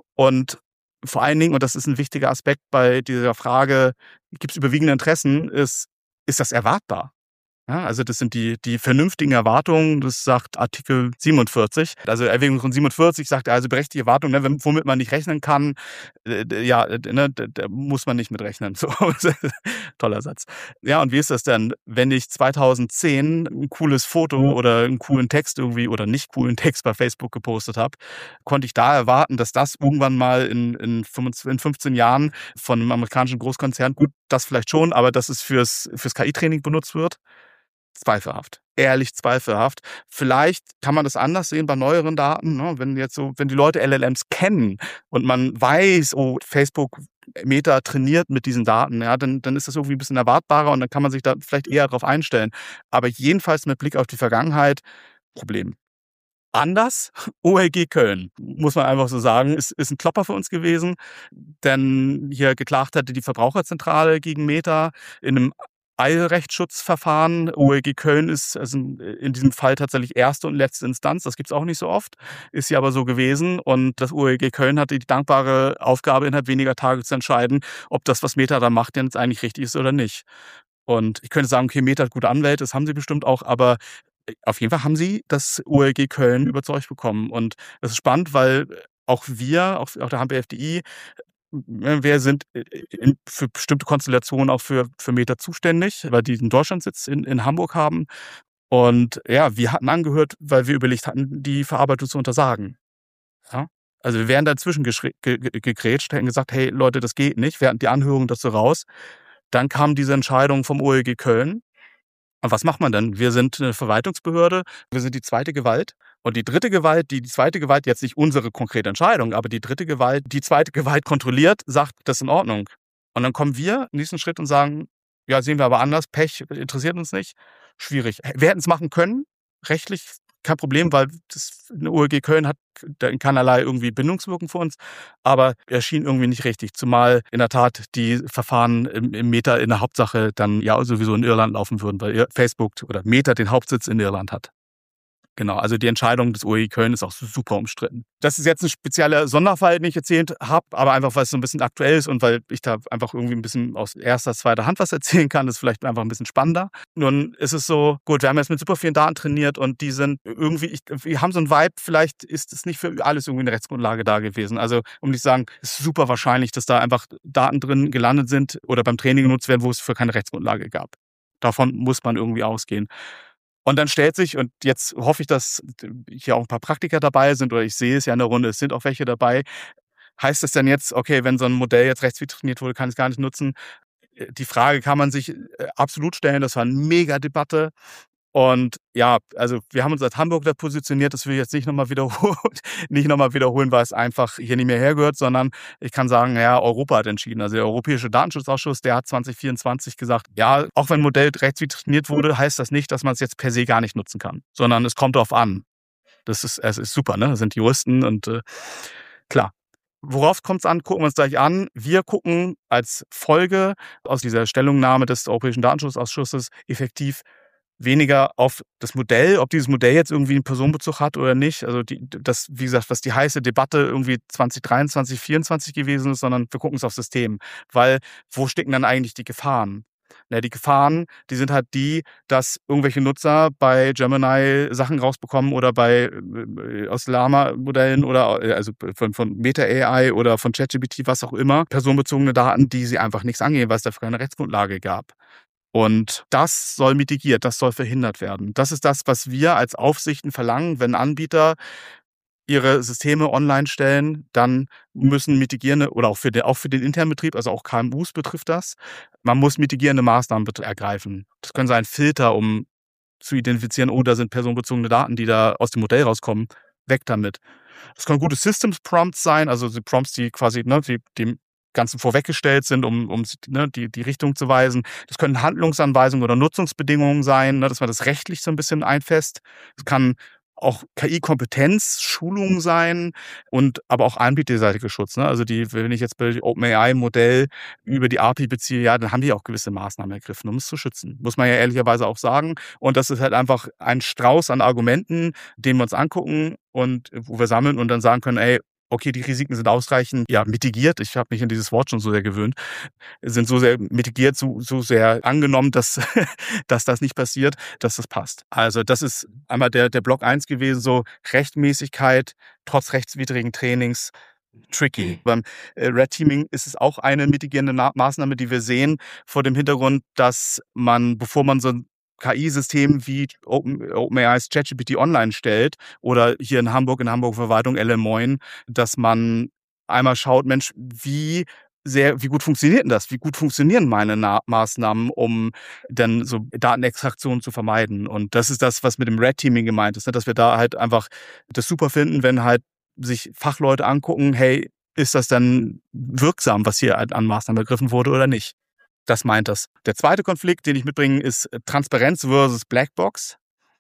Und vor allen Dingen, und das ist ein wichtiger Aspekt bei dieser Frage, gibt es überwiegende Interessen, ist das erwartbar? Ja, also das sind die vernünftigen Erwartungen, das sagt Artikel 47. Also Erwägung von 47 sagt also berechtigte Erwartungen, ne, womit man nicht rechnen kann, da muss man nicht mit rechnen. So, toller Satz. Ja, und wie ist das denn, wenn ich 2010 ein cooles Foto oder einen coolen Text irgendwie oder nicht coolen Text bei Facebook gepostet habe, konnte ich da erwarten, dass das irgendwann mal in 15 Jahren von einem amerikanischen Großkonzern, gut, das vielleicht schon, aber dass es fürs KI-Training benutzt wird? Zweifelhaft. Ehrlich zweifelhaft. Vielleicht kann man das anders sehen bei neueren Daten, ne? Wenn die Leute LLMs kennen und man weiß, oh, Facebook Meta trainiert mit diesen Daten, ja, dann ist das irgendwie ein bisschen erwartbarer und dann kann man sich da vielleicht eher darauf einstellen. Aber jedenfalls mit Blick auf die Vergangenheit, Problem. Anders, OLG Köln, muss man einfach so sagen, ist ein Klopper für uns gewesen, denn hier geklagt hatte die Verbraucherzentrale gegen Meta in einem Eilrechtsschutzverfahren. OLG Köln ist also in diesem Fall tatsächlich erste und letzte Instanz. Das gibt's auch nicht so oft. Ist ja aber so gewesen. Und das OLG Köln hatte die dankbare Aufgabe, innerhalb weniger Tage zu entscheiden, ob das, was Meta da macht, denn jetzt eigentlich richtig ist oder nicht. Und ich könnte sagen, okay, Meta hat gute Anwälte, das haben sie bestimmt auch, aber auf jeden Fall haben sie das OLG Köln überzeugt bekommen. Und das ist spannend, weil auch wir, auch der HBFDI, wir sind für bestimmte Konstellationen auch für Meta zuständig, weil die einen Deutschlandsitz in Hamburg haben. Und ja, wir hatten angehört, weil wir überlegt hatten, die Verarbeitung zu untersagen. Ja? Also wir wären dazwischen gegrätscht, hätten gesagt, hey Leute, das geht nicht. Wir hatten die Anhörung dazu raus. Dann kam diese Entscheidung vom OLG Köln. Und was macht man denn? Wir sind eine Verwaltungsbehörde, wir sind die zweite Gewalt Und die dritte Gewalt, die zweite Gewalt, jetzt nicht unsere konkrete Entscheidung, aber die dritte Gewalt, die zweite Gewalt kontrolliert, sagt, das ist in Ordnung. Und dann kommen wir im nächsten Schritt und sagen, ja, sehen wir aber anders, Pech interessiert uns nicht, schwierig. Wir hätten es machen können, rechtlich kein Problem, weil eine OLG Köln hat keinerlei irgendwie Bindungswirkung für uns, aber erschien irgendwie nicht richtig, zumal in der Tat die Verfahren im Meta in der Hauptsache dann ja sowieso in Irland laufen würden, weil Facebook oder Meta den Hauptsitz in Irland hat. Genau, also die Entscheidung des OLG Köln ist auch super umstritten. Das ist jetzt ein spezieller Sonderfall, den ich erzählt habe, aber einfach, weil es so ein bisschen aktuell ist und weil ich da einfach irgendwie ein bisschen aus erster, zweiter Hand was erzählen kann, ist vielleicht einfach ein bisschen spannender. Nun ist es so, gut, wir haben jetzt mit super vielen Daten trainiert und die sind irgendwie, wir haben so einen Vibe, vielleicht ist es nicht für alles irgendwie eine Rechtsgrundlage da gewesen. Also, um nicht zu sagen, es ist super wahrscheinlich, dass da einfach Daten drin gelandet sind oder beim Training genutzt werden, wo es für keine Rechtsgrundlage gab. Davon muss man irgendwie ausgehen. Und dann stellt sich, und jetzt hoffe ich, dass hier auch ein paar Praktiker dabei sind, oder ich sehe es ja in der Runde, es sind auch welche dabei. Heißt es denn jetzt, okay, wenn so ein Modell jetzt rechtswidrig trainiert wurde, kann ich es gar nicht nutzen? Die Frage kann man sich absolut stellen. Das war eine Mega-Debatte. Und ja, also wir haben uns als Hamburg da positioniert, das will ich jetzt nicht nochmal wiederholen, weil es einfach hier nicht mehr hergehört, sondern ich kann sagen, ja, Europa hat entschieden. Also der Europäische Datenschutzausschuss, der hat 2024 gesagt, ja, auch wenn ein Modell rechtswidrig trainiert wurde, heißt das nicht, dass man es jetzt per se gar nicht nutzen kann, sondern es kommt darauf an. Es ist super, ne? Das sind Juristen und klar. Worauf kommt es an? Gucken wir uns gleich an. Wir gucken als Folge aus dieser Stellungnahme des Europäischen Datenschutzausschusses effektiv weniger auf das Modell, ob dieses Modell jetzt irgendwie einen Personenbezug hat oder nicht. Also das, wie gesagt, was die heiße Debatte irgendwie 2023, 2024 gewesen ist, sondern wir gucken es aufs System. Weil wo stecken dann eigentlich die Gefahren? Ja, die Gefahren, die sind halt die, dass irgendwelche Nutzer bei Gemini Sachen rausbekommen oder aus Llama-Modellen oder also von Meta AI oder von ChatGPT, was auch immer, personenbezogene Daten, die sie einfach nichts angehen, weil es dafür keine Rechtsgrundlage gab. Und das soll mitigiert, das soll verhindert werden. Das ist das, was wir als Aufsichten verlangen. Wenn Anbieter ihre Systeme online stellen, dann müssen mitigierende, oder auch für den internen Betrieb, also auch KMUs betrifft das, man muss mitigierende Maßnahmen ergreifen. Das können sein Filter, um zu identifizieren, oh, da sind personenbezogene Daten, die da aus dem Modell rauskommen, weg damit. Das können gute Systems-Prompts sein, also die Prompts, die quasi dem Ganzen vorweggestellt sind, um die Richtung zu weisen. Das können Handlungsanweisungen oder Nutzungsbedingungen sein, dass man das rechtlich so ein bisschen einfasst. Es kann auch KI-Kompetenz, Schulung sein und aber auch anbieterseitiger Schutz. Ne? Also wenn ich jetzt bei OpenAI-Modell über die API beziehe, ja, dann haben die auch gewisse Maßnahmen ergriffen, um es zu schützen. Muss man ja ehrlicherweise auch sagen. Und das ist halt einfach ein Strauß an Argumenten, den wir uns angucken und wo wir sammeln und dann sagen können, ey, okay, die Risiken sind ausreichend, ja, mitigiert. Ich habe mich an dieses Wort schon so sehr gewöhnt. Sind so sehr mitigiert, so sehr angenommen, dass das nicht passiert, dass das passt. Also das ist einmal der Block 1 gewesen, so Rechtmäßigkeit trotz rechtswidrigen Trainings. Tricky. Beim Red Teaming ist es auch eine mitigierende Maßnahme, die wir sehen, vor dem Hintergrund, dass man, bevor man so ein KI-System wie OpenAI's ChatGPT online stellt oder hier in Hamburg Verwaltung LM9, dass man einmal schaut, Mensch, wie gut funktioniert denn das? Wie gut funktionieren meine Maßnahmen, um dann so Datenextraktion zu vermeiden? Und das ist das, was mit dem Red Teaming gemeint ist, ne? Dass wir da halt einfach das super finden, wenn halt sich Fachleute angucken, hey, ist das dann wirksam, was hier an Maßnahmen ergriffen wurde oder nicht? Das meint das. Der zweite Konflikt, den ich mitbringe, ist Transparenz versus Blackbox.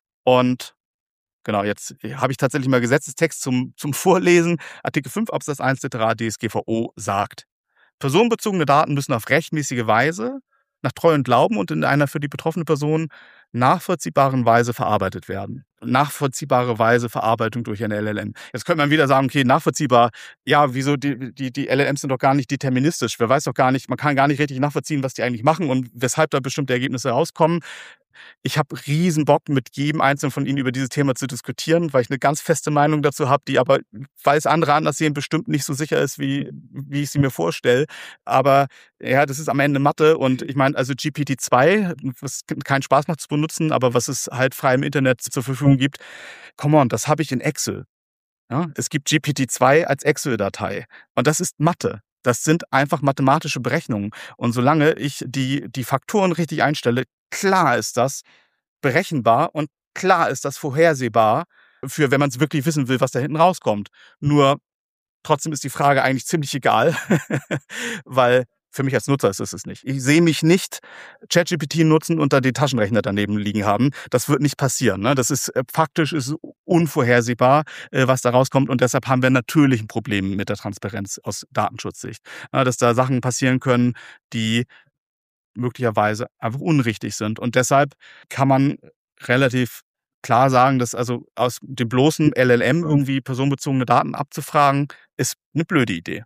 Und genau, jetzt habe ich tatsächlich mal Gesetzestext zum Vorlesen. Artikel 5 Absatz 1 Litera DSGVO sagt, personenbezogene Daten müssen auf rechtmäßige Weise, nach Treu und Glauben und in einer für die betroffene Person nachvollziehbaren Weise verarbeitet werden. Nachvollziehbare Weise Verarbeitung durch eine LLM. Jetzt könnte man wieder sagen, okay, nachvollziehbar, ja, wieso, die LLMs sind doch gar nicht deterministisch. Wer weiß doch gar nicht, man kann gar nicht richtig nachvollziehen, was die eigentlich machen und weshalb da bestimmte Ergebnisse rauskommen. Ich habe riesen Bock, mit jedem Einzelnen von Ihnen über dieses Thema zu diskutieren, weil ich eine ganz feste Meinung dazu habe, die aber, weil es andere anders sehen, bestimmt nicht so sicher ist, wie ich sie mir vorstelle. Aber ja, das ist am Ende Mathe und ich meine, also GPT-2, was keinen Spaß macht zu benutzen, aber was es halt frei im Internet zur Verfügung gibt, come on, das habe ich in Excel. Ja, es gibt GPT-2 als Excel-Datei und das ist Mathe. Das sind einfach mathematische Berechnungen. Und solange ich die Faktoren richtig einstelle, klar ist das berechenbar und klar ist das vorhersehbar. für wenn man es wirklich wissen will, was da hinten rauskommt. Nur trotzdem ist die Frage eigentlich ziemlich egal, weil für mich als Nutzer ist es nicht. Ich sehe mich nicht ChatGPT nutzen und da den Taschenrechner daneben liegen haben. Das wird nicht passieren. Ne? Das ist faktisch ist unvorhersehbar, was da rauskommt. Und deshalb haben wir natürlich ein Problem mit der Transparenz aus Datenschutzsicht. Dass da Sachen passieren können, die möglicherweise einfach unrichtig sind. Und deshalb kann man relativ klar sagen, dass also aus dem bloßen LLM irgendwie personenbezogene Daten abzufragen, ist eine blöde Idee.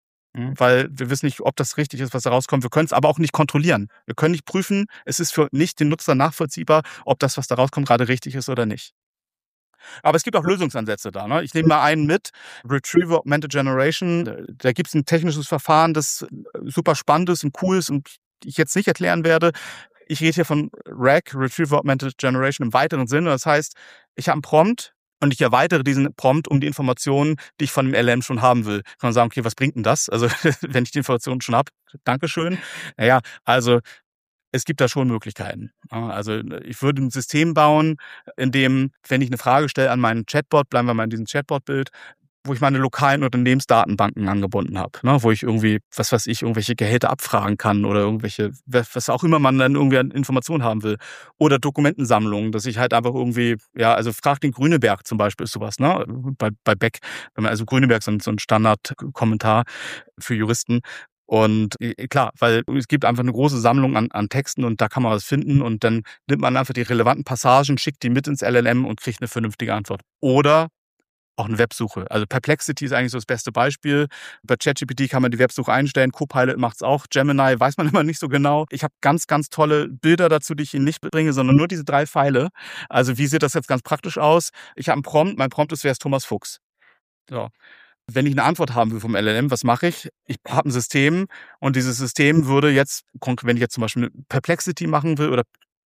Weil wir wissen nicht, ob das richtig ist, was da rauskommt. Wir können es aber auch nicht kontrollieren. Wir können nicht prüfen, es ist für nicht den Nutzer nachvollziehbar, ob das, was da rauskommt, gerade richtig ist oder nicht. Aber es gibt auch Lösungsansätze da. Ne? Ich nehme mal einen mit, Retrieval Augmented Generation. Da gibt es ein technisches Verfahren, das super spannend ist und cool ist und ich jetzt nicht erklären werde. Ich rede hier von RAG, Retrieval Augmented Generation im weiteren Sinne. Das heißt, ich habe einen Prompt und ich erweitere diesen Prompt um die Informationen, die ich von dem LLM schon haben will. Kann man sagen, okay, was bringt denn das? Also wenn ich die Informationen schon habe, Dankeschön. Naja, also es gibt da schon Möglichkeiten. Also ich würde ein System bauen, in dem, wenn ich eine Frage stelle an meinen Chatbot, bleiben wir mal in diesem Chatbot-Bild, wo ich meine lokalen Unternehmensdatenbanken angebunden habe, ne? Wo ich irgendwie, was weiß ich, irgendwelche Gehälter abfragen kann oder irgendwelche, was auch immer man dann irgendwie an Informationen haben will. Oder Dokumentensammlungen, dass ich halt einfach irgendwie, ja, also frag den Grüneberg zum Beispiel ist sowas, ne? Bei Beck, wenn man also Grüneberg so ein Standardkommentar für Juristen. Und klar, weil es gibt einfach eine große Sammlung an Texten und da kann man was finden und dann nimmt man einfach die relevanten Passagen, schickt die mit ins LLM und kriegt eine vernünftige Antwort. Oder auch eine Websuche. Also Perplexity ist eigentlich so das beste Beispiel. Bei ChatGPT kann man die Websuche einstellen, Copilot macht's auch, Gemini weiß man immer nicht so genau. Ich habe ganz, ganz tolle Bilder dazu, die ich Ihnen nicht bringe, sondern nur diese 3 Pfeile. Also wie sieht das jetzt ganz praktisch aus? Ich habe einen Prompt, mein Prompt ist, wer ist Thomas Fuchs? So. Wenn ich eine Antwort haben will vom LLM, was mache ich? Ich habe ein System und dieses System würde jetzt, wenn ich jetzt zum Beispiel eine Perplexity machen will oder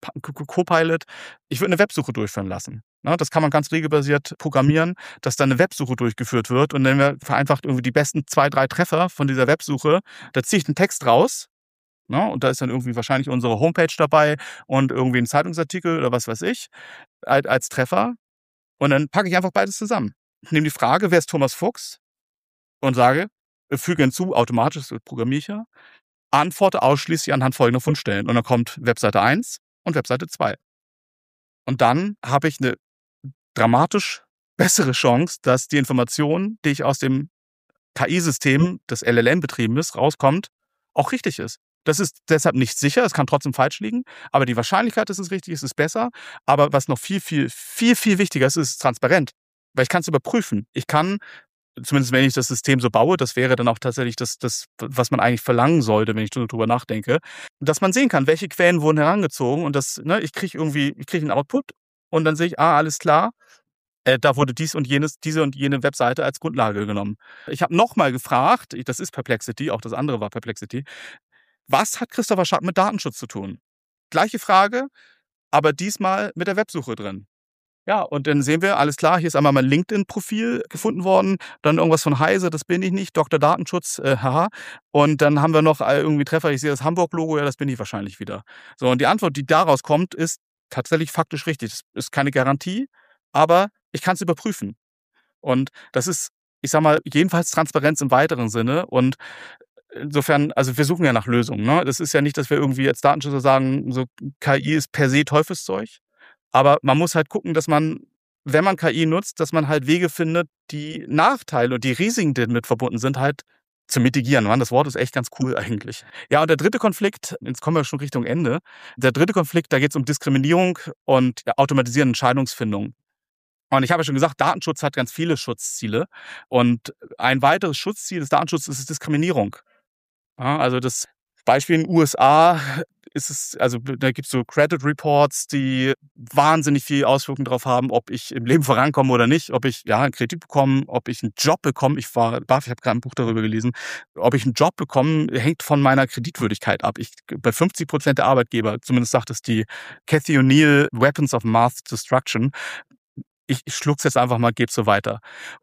Copilot, ich würde eine Websuche durchführen lassen. Das kann man ganz regelbasiert programmieren, dass dann eine Websuche durchgeführt wird und dann wir vereinfacht irgendwie die besten 2, 3 Treffer von dieser Websuche, da ziehe ich einen Text raus, und da ist dann irgendwie wahrscheinlich unsere Homepage dabei und irgendwie ein Zeitungsartikel oder was weiß ich als Treffer und dann packe ich einfach beides zusammen. Ich nehme die Frage, wer ist Thomas Fuchs und sage, füge hinzu, automatisch, das programmiere ich ja, antworte ausschließlich anhand folgender Fundstellen und dann kommt Webseite 1 und Webseite 2. Und dann habe ich eine dramatisch bessere Chance, dass die Information, die ich aus dem KI-System, das LLM betrieben ist, rauskommt, auch richtig ist. Das ist deshalb nicht sicher, es kann trotzdem falsch liegen, aber die Wahrscheinlichkeit, dass es richtig ist, ist besser. Aber was noch viel, viel, viel, viel wichtiger ist, ist transparent. Weil ich kann es überprüfen. Ich kann, zumindest wenn ich das System so baue, das wäre dann auch tatsächlich das, was man eigentlich verlangen sollte, wenn ich darüber nachdenke, dass man sehen kann, welche Quellen wurden herangezogen und das, ich kriege einen Output und dann sehe ich, alles klar, da wurde diese und jene Webseite als Grundlage genommen. Ich habe nochmal gefragt, das ist Perplexity, auch das andere war Perplexity, was hat Christopher Schack mit Datenschutz zu tun? Gleiche Frage, aber diesmal mit der Websuche drin. Ja, und dann sehen wir, alles klar, hier ist einmal mein LinkedIn-Profil gefunden worden, dann irgendwas von Heise, das bin ich nicht, Dr. Datenschutz, haha. Und dann haben wir noch irgendwie Treffer, ich sehe das Hamburg-Logo, ja, das bin ich wahrscheinlich wieder. So, und die Antwort, die daraus kommt, ist tatsächlich faktisch richtig. Das ist keine Garantie, aber ich kann es überprüfen. Und das ist, ich sag mal, jedenfalls Transparenz im weiteren Sinne und insofern, also wir suchen ja nach Lösungen. Ne? Das ist ja nicht, dass wir irgendwie als Datenschützer sagen, so KI ist per se Teufelszeug. Aber man muss halt gucken, dass man, wenn man KI nutzt, dass man halt Wege findet, die Nachteile und die Risiken, die damit verbunden sind, halt zu mitigieren. Mann, das Wort ist echt ganz cool eigentlich. Ja, und der dritte Konflikt, jetzt kommen wir schon Richtung Ende. Der dritte Konflikt, da geht es um Diskriminierung und automatisierende Entscheidungsfindung. Und ich habe ja schon gesagt, Datenschutz hat ganz viele Schutzziele. Und ein weiteres Schutzziel des Datenschutzes ist Diskriminierung. Ja, also das Beispiel in den USA ist es, also da gibt es so Credit Reports, die wahnsinnig viel Auswirkungen darauf haben, ob ich im Leben vorankomme oder nicht, ob ich einen Kredit bekomme, ob ich einen Job bekomme. Ich habe gerade ein Buch darüber gelesen, ob ich einen Job bekomme, hängt von meiner Kreditwürdigkeit ab. Bei 50% der Arbeitgeber, zumindest sagt es die Cathy O'Neill, Weapons of Mass Destruction, ich schluck's jetzt einfach mal, gebe so weiter.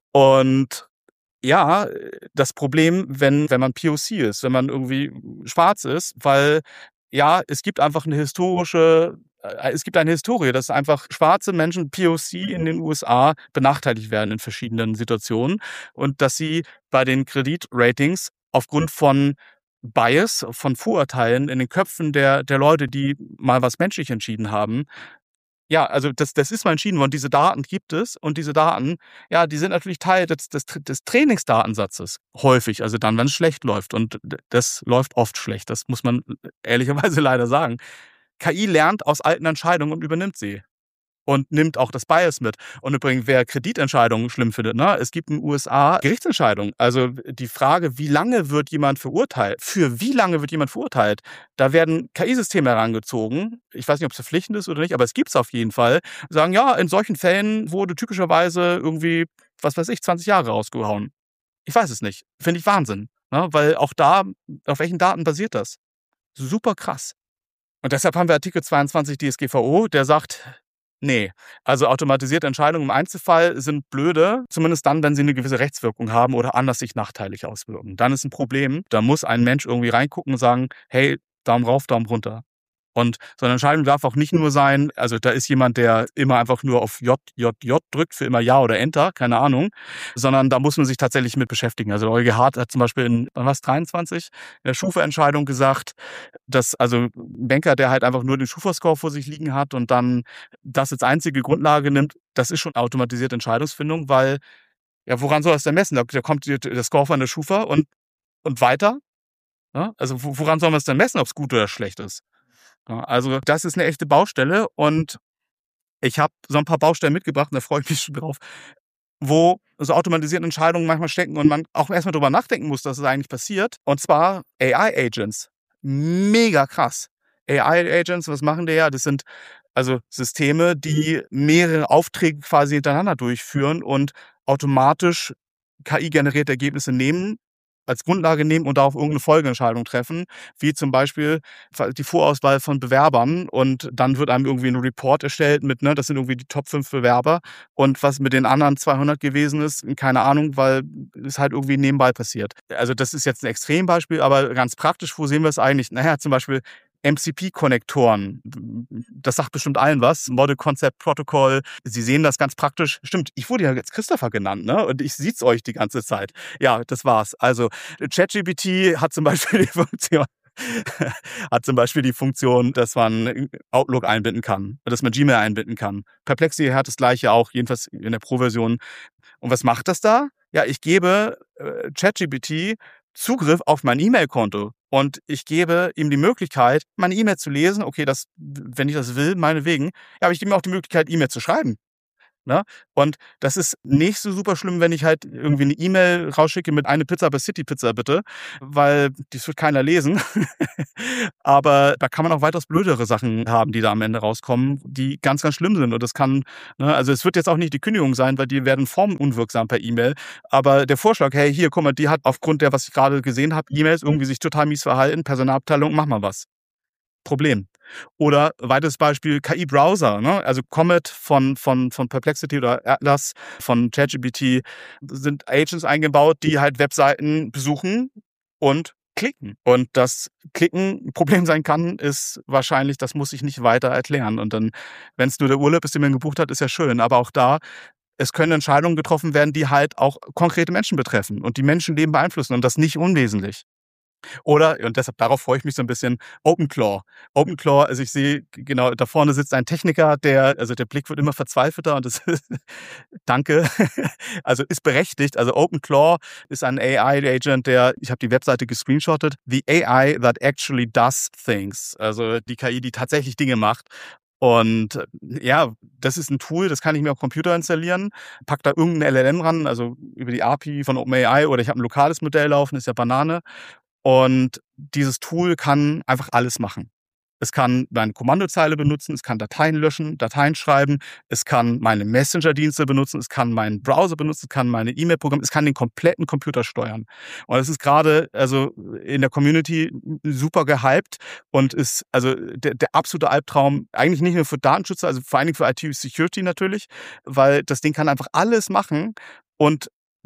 Und ja, das Problem, wenn man POC ist, wenn man irgendwie schwarz ist, weil ja, es gibt einfach eine historische es gibt eine Historie, dass einfach schwarze Menschen, POC in den USA, benachteiligt werden in verschiedenen Situationen und dass sie bei den Kreditratings aufgrund von Bias, von Vorurteilen in den Köpfen der Leute, die mal was menschlich entschieden haben, ja, also das ist mal entschieden worden. Diese Daten gibt es und diese Daten, ja, die sind natürlich Teil des Trainingsdatensatzes häufig, also dann, wenn es schlecht läuft. Und das läuft oft schlecht, das muss man ehrlicherweise leider sagen. KI lernt aus alten Entscheidungen und übernimmt sie. Und nimmt auch das Bias mit. Und übrigens, wer Kreditentscheidungen schlimm findet, ne? Es gibt in den USA Gerichtsentscheidungen. Also die Frage, wie lange wird jemand verurteilt? Für wie lange wird jemand verurteilt? Da werden KI-Systeme herangezogen. Ich weiß nicht, ob es verpflichtend ist oder nicht, aber es gibt es auf jeden Fall. Sagen, ja, in solchen Fällen wurde typischerweise irgendwie, was weiß ich, 20 Jahre rausgehauen. Ich weiß es nicht. Finde ich Wahnsinn. Ne? Weil auch da, auf welchen Daten basiert das? Super krass. Und deshalb haben wir Artikel 22 DSGVO, der sagt, nee, also automatisierte Entscheidungen im Einzelfall sind blöde, zumindest dann, wenn sie eine gewisse Rechtswirkung haben oder anders sich nachteilig auswirken. Dann ist ein Problem, da muss ein Mensch irgendwie reingucken und sagen, hey, Daumen rauf, Daumen runter. Und so eine Entscheidung darf auch nicht nur sein, also da ist jemand, der immer einfach nur auf J drückt, für immer Ja oder Enter, keine Ahnung, sondern da muss man sich tatsächlich mit beschäftigen. Also der EuGH hat zum Beispiel in 23 in der Schufa-Entscheidung gesagt, dass also ein Banker, der halt einfach nur den Schufa-Score vor sich liegen hat und dann das als einzige Grundlage nimmt, das ist schon automatisierte Entscheidungsfindung, weil, ja, woran soll das denn messen? Da kommt der Score von der Schufa und weiter. Ja? Also woran soll man es denn messen, ob es gut oder schlecht ist? Ja, also das ist eine echte Baustelle und ich habe so ein paar Baustellen mitgebracht und da freue ich mich schon drauf, wo so automatisierte Entscheidungen manchmal stecken und man auch erstmal drüber nachdenken muss, dass es eigentlich passiert. Und zwar AI-Agents. Mega krass. AI-Agents, was machen die ja? Das sind also Systeme, die mehrere Aufträge quasi hintereinander durchführen und automatisch KI-generierte Ergebnisse nehmen, als Grundlage nehmen und darauf irgendeine Folgeentscheidung treffen, wie zum Beispiel die Vorauswahl von Bewerbern und dann wird einem irgendwie ein Report erstellt mit, ne, das sind irgendwie die Top 5 Bewerber und was mit den anderen 200 gewesen ist, keine Ahnung, weil es halt irgendwie nebenbei passiert. Also das ist jetzt ein Extrembeispiel, aber ganz praktisch, wo sehen wir es eigentlich? Naja, zum Beispiel MCP-Konnektoren, das sagt bestimmt allen was, Model Concept Protocol, Sie sehen das ganz praktisch. Stimmt, ich wurde ja jetzt Christopher genannt, ne? Und ich sieht's euch die ganze Zeit. Ja, das war's. Also ChatGPT hat zum Beispiel die Funktion, dass man Outlook einbinden kann, dass man Gmail einbinden kann. Perplexity hat das gleiche auch, jedenfalls in der Pro-Version. Und was macht das da? Ja, ich gebe ChatGPT Zugriff auf mein E-Mail-Konto und ich gebe ihm die Möglichkeit, meine E-Mail zu lesen. Okay, das, wenn ich das will, meinetwegen. Ja, aber ich gebe ihm auch die Möglichkeit, E-Mail zu schreiben. Ne? Und das ist nicht so super schlimm, wenn ich halt irgendwie eine E-Mail rausschicke mit eine Pizza bei City Pizza bitte, weil das wird keiner lesen. Aber da kann man auch weitaus blödere Sachen haben, die da am Ende rauskommen, die ganz, ganz schlimm sind. Und das kann, ne, also es wird jetzt auch nicht die Kündigung sein, weil die werden formunwirksam per E-Mail. Aber der Vorschlag, hey, hier, guck mal, die hat aufgrund der, was ich gerade gesehen habe, E-Mails irgendwie sich total mies verhalten, Personalabteilung, mach mal was. Problem. Oder weiteres Beispiel KI-Browser, ne? Also Comet von Perplexity oder Atlas von ChatGPT sind Agents eingebaut, die halt Webseiten besuchen und klicken. Und das Klicken ein Problem sein kann, ist wahrscheinlich, das muss ich nicht weiter erklären. Und dann, wenn es nur der Urlaub ist, den man gebucht hat, ist ja schön. Aber auch da, es können Entscheidungen getroffen werden, die halt auch konkrete Menschen betreffen und die Menschenleben beeinflussen und das nicht unwesentlich. Oder, und deshalb darauf freue ich mich so ein bisschen, OpenClaw. OpenClaw, also ich sehe, genau, da vorne sitzt ein Techniker, der Blick wird immer verzweifelter und das ist, danke, also ist berechtigt. Also OpenClaw ist ein AI-Agent, ich habe die Webseite gescreenshottet, the AI that actually does things. Also die KI, die tatsächlich Dinge macht. Und ja, das ist ein Tool, das kann ich mir auf Computer installieren, pack da irgendein LLM ran, also über die API von OpenAI oder ich habe ein lokales Modell laufen, ist ja Banane. Und dieses Tool kann einfach alles machen. Es kann meine Kommandozeile benutzen, es kann Dateien löschen, Dateien schreiben, es kann meine Messenger-Dienste benutzen, es kann meinen Browser benutzen, es kann meine E-Mail-Programme, es kann den kompletten Computer steuern. Und es ist gerade also in der Community super gehypt und ist also der absolute Albtraum, eigentlich nicht nur für Datenschützer, also vor allen Dingen für IT-Security natürlich, weil das Ding kann einfach alles machen und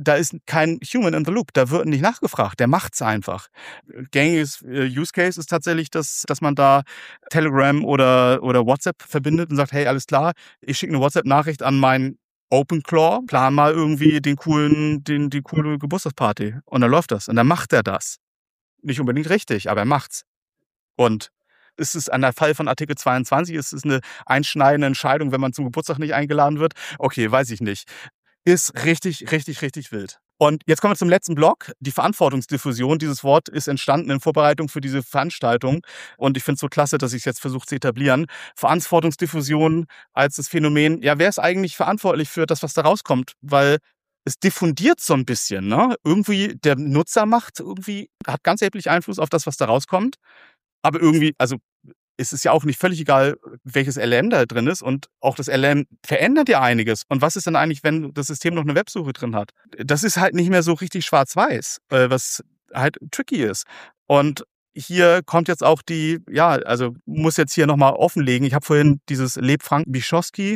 da ist kein Human in the Loop, da wird nicht nachgefragt, der macht's einfach. Gängiges Use Case ist tatsächlich, dass man da Telegram oder WhatsApp verbindet und sagt, hey, alles klar, ich schicke eine WhatsApp-Nachricht an meinen OpenClaw, plan mal irgendwie die coole Geburtstagsparty. Und dann läuft das. Und dann macht er das. Nicht unbedingt richtig, aber er macht's. Und ist es an der Fall von Artikel 22, ist es eine einschneidende Entscheidung, wenn man zum Geburtstag nicht eingeladen wird? Okay, weiß ich nicht. Ist richtig, richtig, richtig wild. Und jetzt kommen wir zum letzten Block. Die Verantwortungsdiffusion. Dieses Wort ist entstanden in Vorbereitung für diese Veranstaltung. Und ich finde es so klasse, dass ich es jetzt versuche zu etablieren. Verantwortungsdiffusion als das Phänomen. Ja, wer ist eigentlich verantwortlich für das, was da rauskommt? Weil es diffundiert so ein bisschen, ne? Irgendwie der Nutzer hat ganz erheblich Einfluss auf das, was da rauskommt. Aber irgendwie, also ist es ja auch nicht völlig egal, welches LLM da drin ist. Und auch das LLM verändert ja einiges. Und was ist denn eigentlich, wenn das System noch eine Websuche drin hat? Das ist halt nicht mehr so richtig schwarz-weiß, was halt tricky ist. Und hier kommt jetzt auch muss jetzt hier nochmal offenlegen. Ich habe vorhin dieses Leb Frank Bischowski,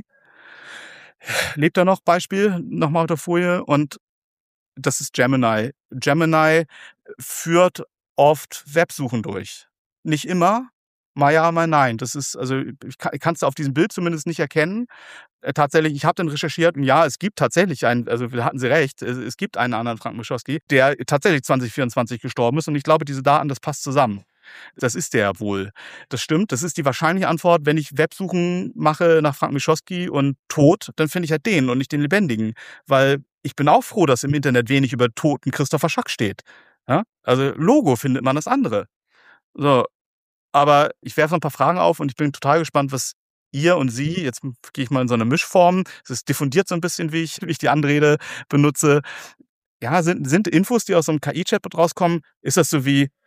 lebt er noch, Beispiel, nochmal auf der Folie. Und das ist Gemini. Gemini führt oft Websuchen durch. Nicht immer. Mal ja, mal nein. Das ist, also ich kann es auf diesem Bild zumindest nicht erkennen. Tatsächlich, ich habe dann recherchiert und ja, es gibt tatsächlich also da hatten Sie recht, es gibt einen anderen Frank Bischowski, der tatsächlich 2024 gestorben ist und ich glaube, diese Daten, das passt zusammen. Das ist der wohl. Das stimmt, das ist die wahrscheinliche Antwort. Wenn ich Websuchen mache nach Frank Bischowski und tot, dann finde ich halt den und nicht den Lebendigen. Weil ich bin auch froh, dass im Internet wenig über toten Christopher Schack steht. Ja? Also Logo findet man das andere. So. Aber ich werfe noch ein paar Fragen auf und ich bin total gespannt, was ihr und sie, jetzt gehe ich mal in so eine Mischform, es ist diffundiert so ein bisschen, wie ich die Anrede benutze. Ja, sind Infos, die aus so einem KI-Chatbot rauskommen, ist das so wie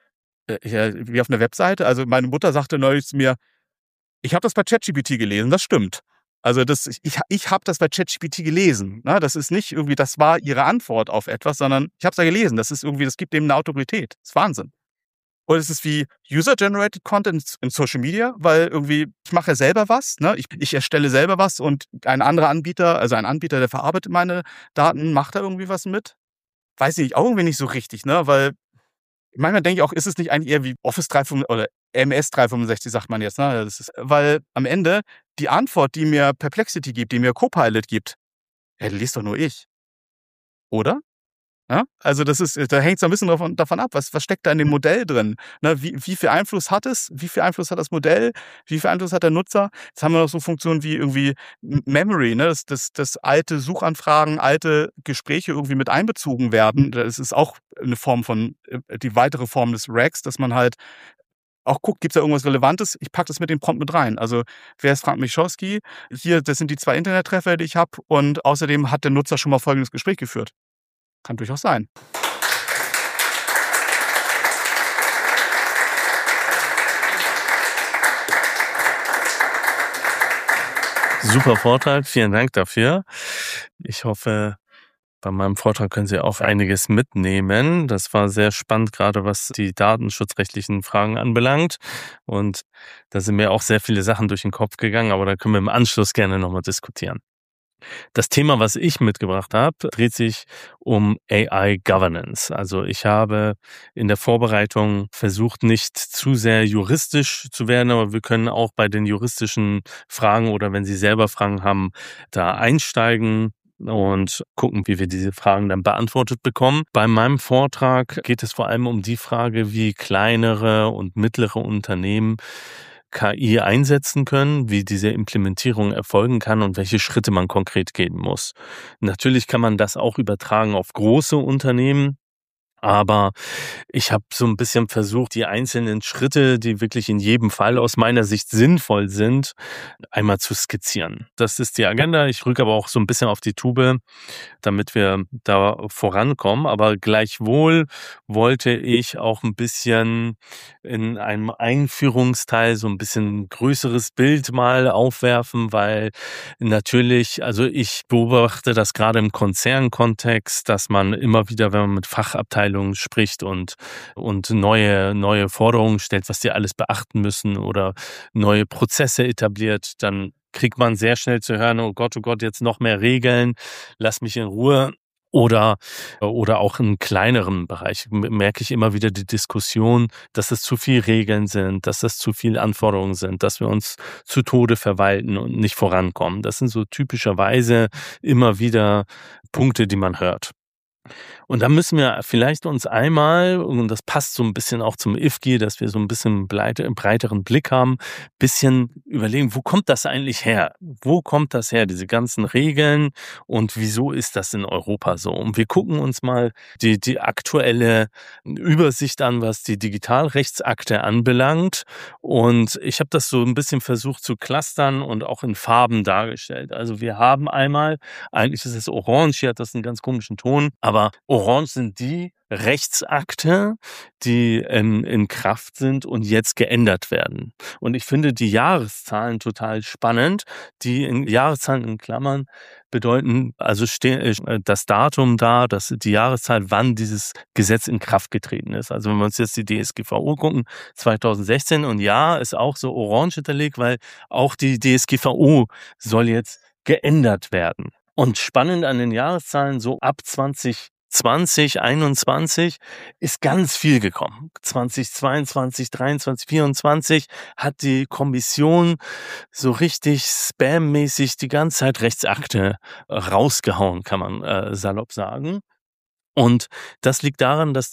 auf einer Webseite? Also meine Mutter sagte neulich zu mir, ich habe das bei ChatGPT gelesen, das stimmt. Also ich habe das bei ChatGPT gelesen. Ne? Das ist nicht irgendwie, das war ihre Antwort auf etwas, sondern ich habe es da gelesen. Das gibt dem eine Autorität. Das ist Wahnsinn. Oder ist es wie User-Generated Content in Social Media, weil irgendwie ich mache ja selber was, ne? Ich erstelle selber was und ein anderer Anbieter, also ein Anbieter, der verarbeitet meine Daten, macht da irgendwie was mit? Weiß ich auch irgendwie nicht so richtig, ne? Weil manchmal denke ich auch, ist es nicht eigentlich eher wie Office 365 oder MS 365, sagt man jetzt, ne? Weil am Ende die Antwort, die mir Perplexity gibt, die mir Copilot gibt, die liest doch nur ich. Oder? Ja? Also da hängt es ein bisschen davon ab, was steckt da in dem Modell drin? Ne, wie viel Einfluss hat es? Wie viel Einfluss hat das Modell? Wie viel Einfluss hat der Nutzer? Jetzt haben wir noch so Funktionen wie irgendwie Memory, ne? dass alte Suchanfragen, alte Gespräche irgendwie mit einbezogen werden. Das ist auch eine Form von, die weitere Form des RAGs, dass man halt auch guckt, gibt es da irgendwas Relevantes? Ich packe das mit dem Prompt mit rein. Also wer ist Frank Bischowski? Hier, das sind die 2 Internettreffer, die ich habe. Und außerdem hat der Nutzer schon mal folgendes Gespräch geführt. Kann durchaus sein. Super Vortrag, vielen Dank dafür. Ich hoffe, bei meinem Vortrag können Sie auch einiges mitnehmen. Das war sehr spannend, gerade was die datenschutzrechtlichen Fragen anbelangt. Und da sind mir auch sehr viele Sachen durch den Kopf gegangen, aber da können wir im Anschluss gerne nochmal diskutieren. Das Thema, was ich mitgebracht habe, dreht sich um AI Governance. Also ich habe in der Vorbereitung versucht, nicht zu sehr juristisch zu werden, aber wir können auch bei den juristischen Fragen oder wenn Sie selber Fragen haben, da einsteigen und gucken, wie wir diese Fragen dann beantwortet bekommen. Bei meinem Vortrag geht es vor allem um die Frage, wie kleinere und mittlere Unternehmen KI einsetzen können, wie diese Implementierung erfolgen kann und welche Schritte man konkret gehen muss. Natürlich kann man das auch übertragen auf große Unternehmen, aber ich habe so ein bisschen versucht, die einzelnen Schritte, die wirklich in jedem Fall aus meiner Sicht sinnvoll sind, einmal zu skizzieren. Das ist die Agenda. Ich rücke aber auch so ein bisschen auf die Tube, damit wir da vorankommen. Aber gleichwohl wollte ich auch ein bisschen in einem Einführungsteil so ein bisschen größeres Bild mal aufwerfen, weil natürlich, also ich beobachte das gerade im Konzernkontext, dass man immer wieder, wenn man mit Fachabteilungen spricht und neue Forderungen stellt, was die alles beachten müssen oder neue Prozesse etabliert, dann kriegt man sehr schnell zu hören, oh Gott, jetzt noch mehr Regeln, lass mich in Ruhe. Oder auch in kleineren Bereich merke ich immer wieder die Diskussion, dass es zu viel Regeln sind, dass das zu viel Anforderungen sind, dass wir uns zu Tode verwalten und nicht vorankommen. Das sind so typischerweise immer wieder Punkte, die man hört. Und da müssen wir vielleicht uns einmal, und das passt so ein bisschen auch zum IFGI, dass wir so ein bisschen breiteren Blick haben, bisschen überlegen, wo kommt das eigentlich her? Wo kommt das her, diese ganzen Regeln, und wieso ist das in Europa so? Und wir gucken uns mal die aktuelle Übersicht an, was die Digitalrechtsakte anbelangt. Und ich habe das so ein bisschen versucht zu clustern und auch in Farben dargestellt. Also wir haben einmal, eigentlich ist es orange, hier hat das einen ganz komischen Ton, aber orange sind die Rechtsakte, die in Kraft sind und jetzt geändert werden. Und ich finde die Jahreszahlen total spannend. Die Jahreszahlen in Klammern bedeuten, also das Datum da, die Jahreszahl, wann dieses Gesetz in Kraft getreten ist. Also wenn wir uns jetzt die DSGVO gucken, 2016, und ja, ist auch so orange hinterlegt, weil auch die DSGVO soll jetzt geändert werden. Und spannend an den Jahreszahlen, so ab 2021 ist ganz viel gekommen. 2022, 23, 24 hat die Kommission so richtig spammäßig die ganze Zeit Rechtsakte rausgehauen, kann man salopp sagen. Und das liegt daran, dass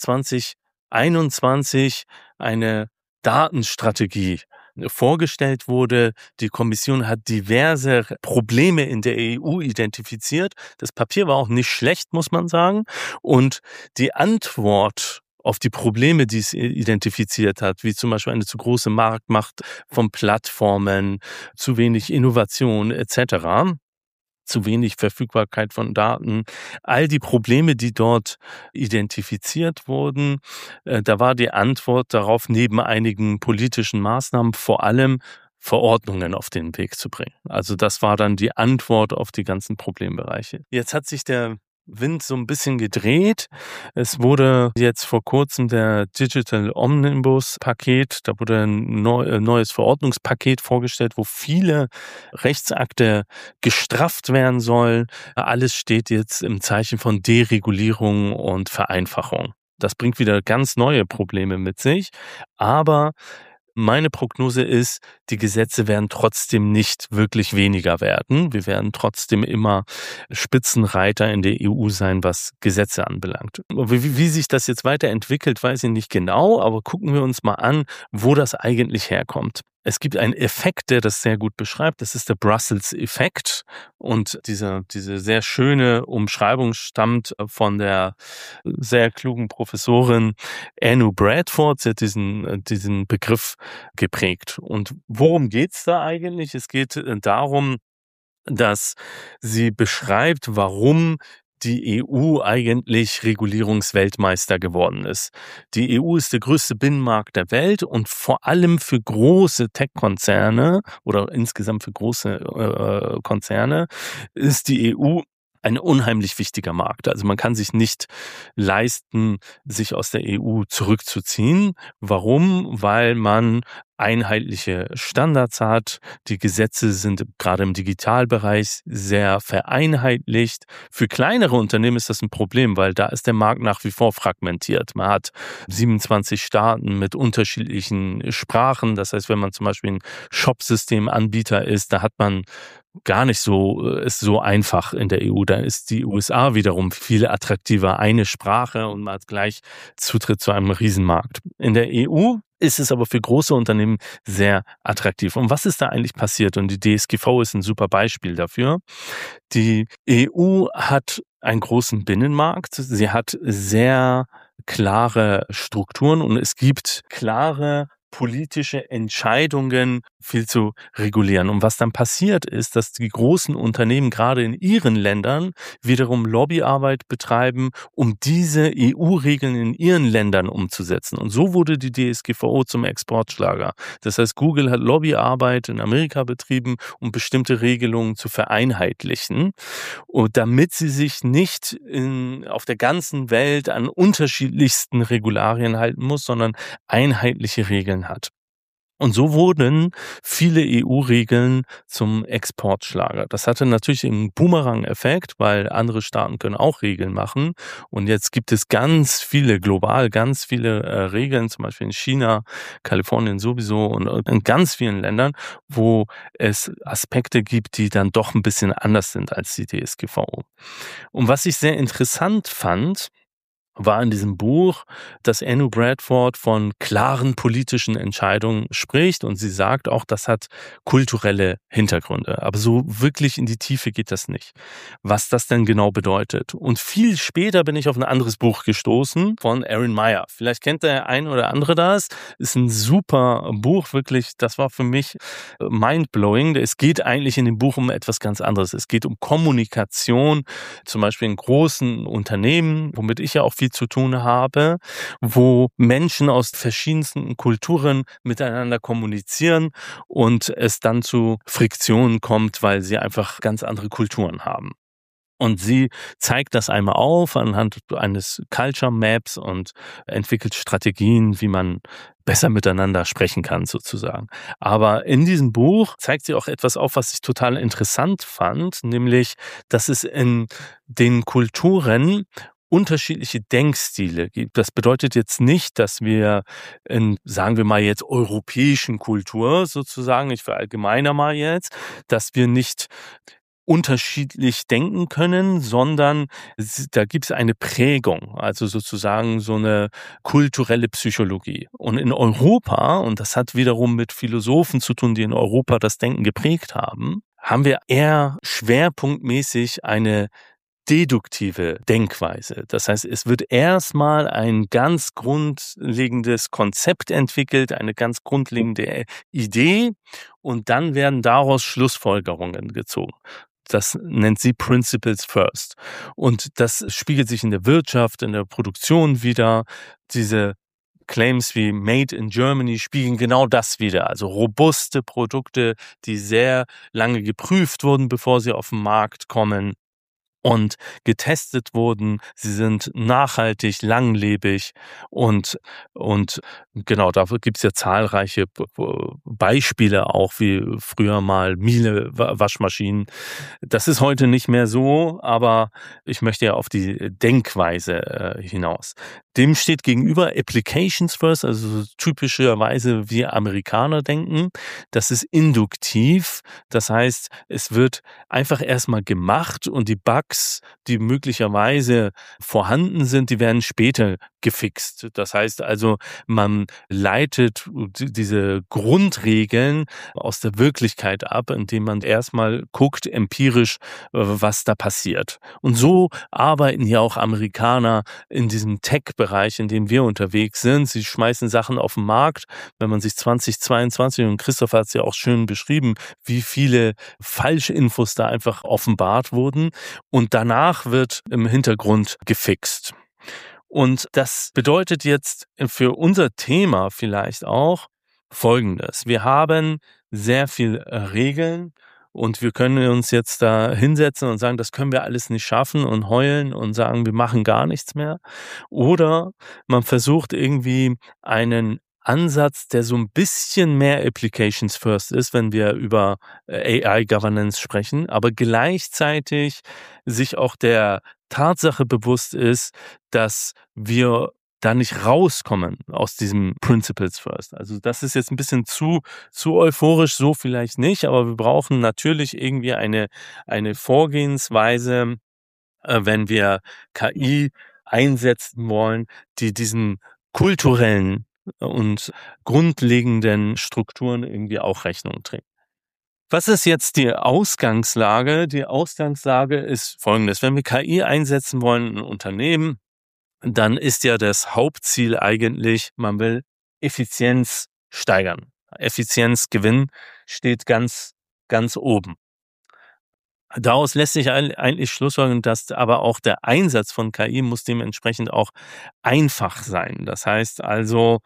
2021 eine Datenstrategie vorgestellt wurde. Die Kommission hat diverse Probleme in der EU identifiziert. Das Papier war auch nicht schlecht, muss man sagen. Und die Antwort auf die Probleme, die es identifiziert hat, wie zum Beispiel eine zu große Marktmacht von Plattformen, zu wenig Innovation etc., zu wenig Verfügbarkeit von Daten, all die Probleme, die dort identifiziert wurden, da war die Antwort darauf, neben einigen politischen Maßnahmen vor allem Verordnungen auf den Weg zu bringen. Also das war dann die Antwort auf die ganzen Problembereiche. Jetzt hat sich der Wind so ein bisschen gedreht. Es wurde jetzt vor kurzem der Digital Omnibus Paket, da wurde ein neues Verordnungspaket vorgestellt, wo viele Rechtsakte gestrafft werden sollen. Alles steht jetzt im Zeichen von Deregulierung und Vereinfachung. Das bringt wieder ganz neue Probleme mit sich, aber meine Prognose ist, die Gesetze werden trotzdem nicht wirklich weniger werden. Wir werden trotzdem immer Spitzenreiter in der EU sein, was Gesetze anbelangt. Wie sich das jetzt weiterentwickelt, weiß ich nicht genau, aber gucken wir uns mal an, wo das eigentlich herkommt. Es gibt einen Effekt, der das sehr gut beschreibt. Das ist der Brussels-Effekt. Und diese sehr schöne Umschreibung stammt von der sehr klugen Professorin Anu Bradford. Sie hat diesen Begriff geprägt. Und worum geht's da eigentlich? Es geht darum, dass sie beschreibt, warum die EU eigentlich Regulierungsweltmeister geworden ist. Die EU ist der größte Binnenmarkt der Welt und vor allem für große Tech-Konzerne oder insgesamt für große Konzerne ist die EU ein unheimlich wichtiger Markt. Also man kann sich nicht leisten, sich aus der EU zurückzuziehen. Warum? Weil man einheitliche Standards hat. Die Gesetze sind gerade im Digitalbereich sehr vereinheitlicht. Für kleinere Unternehmen ist das ein Problem, weil da ist der Markt nach wie vor fragmentiert. Man hat 27 Staaten mit unterschiedlichen Sprachen. Das heißt, wenn man zum Beispiel ein Shopsystemanbieter ist, da hat man gar nicht ist so einfach in der EU. Da ist die USA wiederum viel attraktiver, eine Sprache, und man hat gleich Zutritt zu einem Riesenmarkt. In der EU ist es aber für große Unternehmen sehr attraktiv. Und was ist da eigentlich passiert? Und die DSGVO ist ein super Beispiel dafür. Die EU hat einen großen Binnenmarkt. Sie hat sehr klare Strukturen und es gibt klare politische Entscheidungen viel zu regulieren. Und was dann passiert ist, dass die großen Unternehmen gerade in ihren Ländern wiederum Lobbyarbeit betreiben, um diese EU-Regeln in ihren Ländern umzusetzen. Und so wurde die DSGVO zum Exportschlager. Das heißt, Google hat Lobbyarbeit in Amerika betrieben, um bestimmte Regelungen zu vereinheitlichen. Und damit sie sich nicht auf der ganzen Welt an unterschiedlichsten Regularien halten muss, sondern einheitliche Regeln hat. Und so wurden viele EU-Regeln zum Exportschlager. Das hatte natürlich einen Boomerang-Effekt, weil andere Staaten können auch Regeln machen. Und jetzt gibt es ganz viele, global ganz viele Regeln, zum Beispiel in China, Kalifornien sowieso und in ganz vielen Ländern, wo es Aspekte gibt, die dann doch ein bisschen anders sind als die DSGVO. Und was ich sehr interessant fand, war in diesem Buch, dass Anu Bradford von klaren politischen Entscheidungen spricht und sie sagt auch, das hat kulturelle Hintergründe. Aber so wirklich in die Tiefe geht das nicht. Was das denn genau bedeutet. Und viel später bin ich auf ein anderes Buch gestoßen von Erin Meyer. Vielleicht kennt der ein oder andere das. Ist ein super Buch, wirklich. Das war für mich mindblowing. Es geht eigentlich in dem Buch um etwas ganz anderes. Es geht um Kommunikation, zum Beispiel in großen Unternehmen, womit ich ja auch viel zu tun habe, wo Menschen aus verschiedensten Kulturen miteinander kommunizieren und es dann zu Friktionen kommt, weil sie einfach ganz andere Kulturen haben. Und sie zeigt das einmal auf anhand eines Culture Maps und entwickelt Strategien, wie man besser miteinander sprechen kann sozusagen. Aber in diesem Buch zeigt sie auch etwas auf, was ich total interessant fand, nämlich, dass es in den Kulturen unterschiedliche Denkstile gibt. Das bedeutet jetzt nicht, dass wir in, sagen wir mal jetzt, europäischen Kultur sozusagen, ich verallgemeiner mal jetzt, dass wir nicht unterschiedlich denken können, sondern da gibt es eine Prägung, also sozusagen so eine kulturelle Psychologie. Und in Europa, und das hat wiederum mit Philosophen zu tun, die in Europa das Denken geprägt haben wir eher schwerpunktmäßig eine deduktive Denkweise. Das heißt, es wird erstmal ein ganz grundlegendes Konzept entwickelt, eine ganz grundlegende Idee und dann werden daraus Schlussfolgerungen gezogen. Das nennt sie Principles First. Und das spiegelt sich in der Wirtschaft, in der Produktion wieder. Diese Claims wie Made in Germany spiegeln genau das wider. Also robuste Produkte, die sehr lange geprüft wurden, bevor sie auf den Markt kommen und getestet wurden. Sie sind nachhaltig, langlebig und genau, dafür gibt es ja zahlreiche Beispiele auch, wie früher mal Miele Waschmaschinen. Das ist heute nicht mehr so, aber ich möchte ja auf die Denkweise hinaus. Dem steht gegenüber Applications First, also typischerweise wie Amerikaner denken. Das ist induktiv, das heißt, es wird einfach erstmal gemacht und die Bugs, die möglicherweise vorhanden sind, die werden später gefixt. Das heißt also, man leitet diese Grundregeln aus der Wirklichkeit ab, indem man erstmal guckt, empirisch, was da passiert. Und so arbeiten ja auch Amerikaner in diesem Tech-Bereich, in dem wir unterwegs sind. Sie schmeißen Sachen auf den Markt. Wenn man sich 2022, und Christoph hat es ja auch schön beschrieben, wie viele Falschinfos da einfach offenbart wurden. Und danach wird im Hintergrund gefixt. Und das bedeutet jetzt für unser Thema vielleicht auch Folgendes. Wir haben sehr viel Regeln und wir können uns jetzt da hinsetzen und sagen, das können wir alles nicht schaffen und heulen und sagen, wir machen gar nichts mehr. Oder man versucht irgendwie einen Ansatz, der so ein bisschen mehr Applications First ist, wenn wir über AI-Governance sprechen, aber gleichzeitig sich auch der Tatsache bewusst ist, dass wir da nicht rauskommen aus diesem Principles First. Also das ist jetzt ein bisschen zu euphorisch, so vielleicht nicht, aber wir brauchen natürlich irgendwie eine Vorgehensweise, wenn wir KI einsetzen wollen, die diesen kulturellen und grundlegenden Strukturen irgendwie auch Rechnung trägt. Was ist jetzt die Ausgangslage? Die Ausgangslage ist folgendes. Wenn wir KI einsetzen wollen in Unternehmen, dann ist ja das Hauptziel eigentlich, man will Effizienz steigern. Effizienzgewinn steht ganz, ganz oben. Daraus lässt sich eigentlich schlussfolgern, dass aber auch der Einsatz von KI muss dementsprechend auch einfach sein. Das heißt also,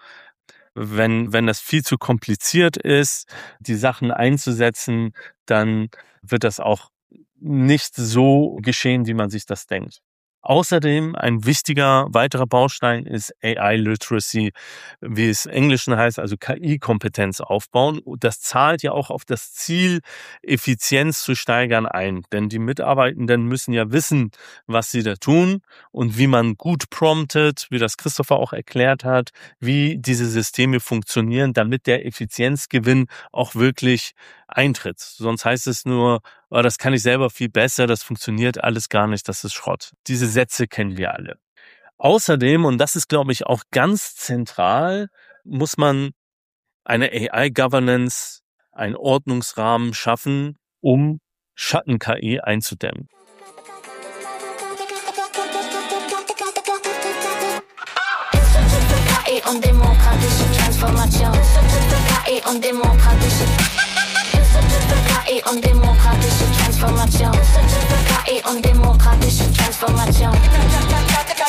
wenn das viel zu kompliziert ist, die Sachen einzusetzen, dann wird das auch nicht so geschehen, wie man sich das denkt. Außerdem ein wichtiger weiterer Baustein ist AI Literacy, wie es im Englischen heißt, also KI-Kompetenz aufbauen. Das zahlt ja auch auf das Ziel, Effizienz zu steigern ein. Denn die Mitarbeitenden müssen ja wissen, was sie da tun und wie man gut promptet, wie das Christopher auch erklärt hat, wie diese Systeme funktionieren, damit der Effizienzgewinn auch wirklich eintritt. Sonst heißt es nur, oh, das kann ich selber viel besser, das funktioniert alles gar nicht, das ist Schrott. Diese Sätze kennen wir alle. Außerdem, und das ist, glaube ich, auch ganz zentral, muss man eine AI-Governance, einen Ordnungsrahmen schaffen, um Schatten-KI einzudämmen. KI und demokratische Transformation. KI und demokratische KI und demokratische Transformation. KI und demokratische Transformation.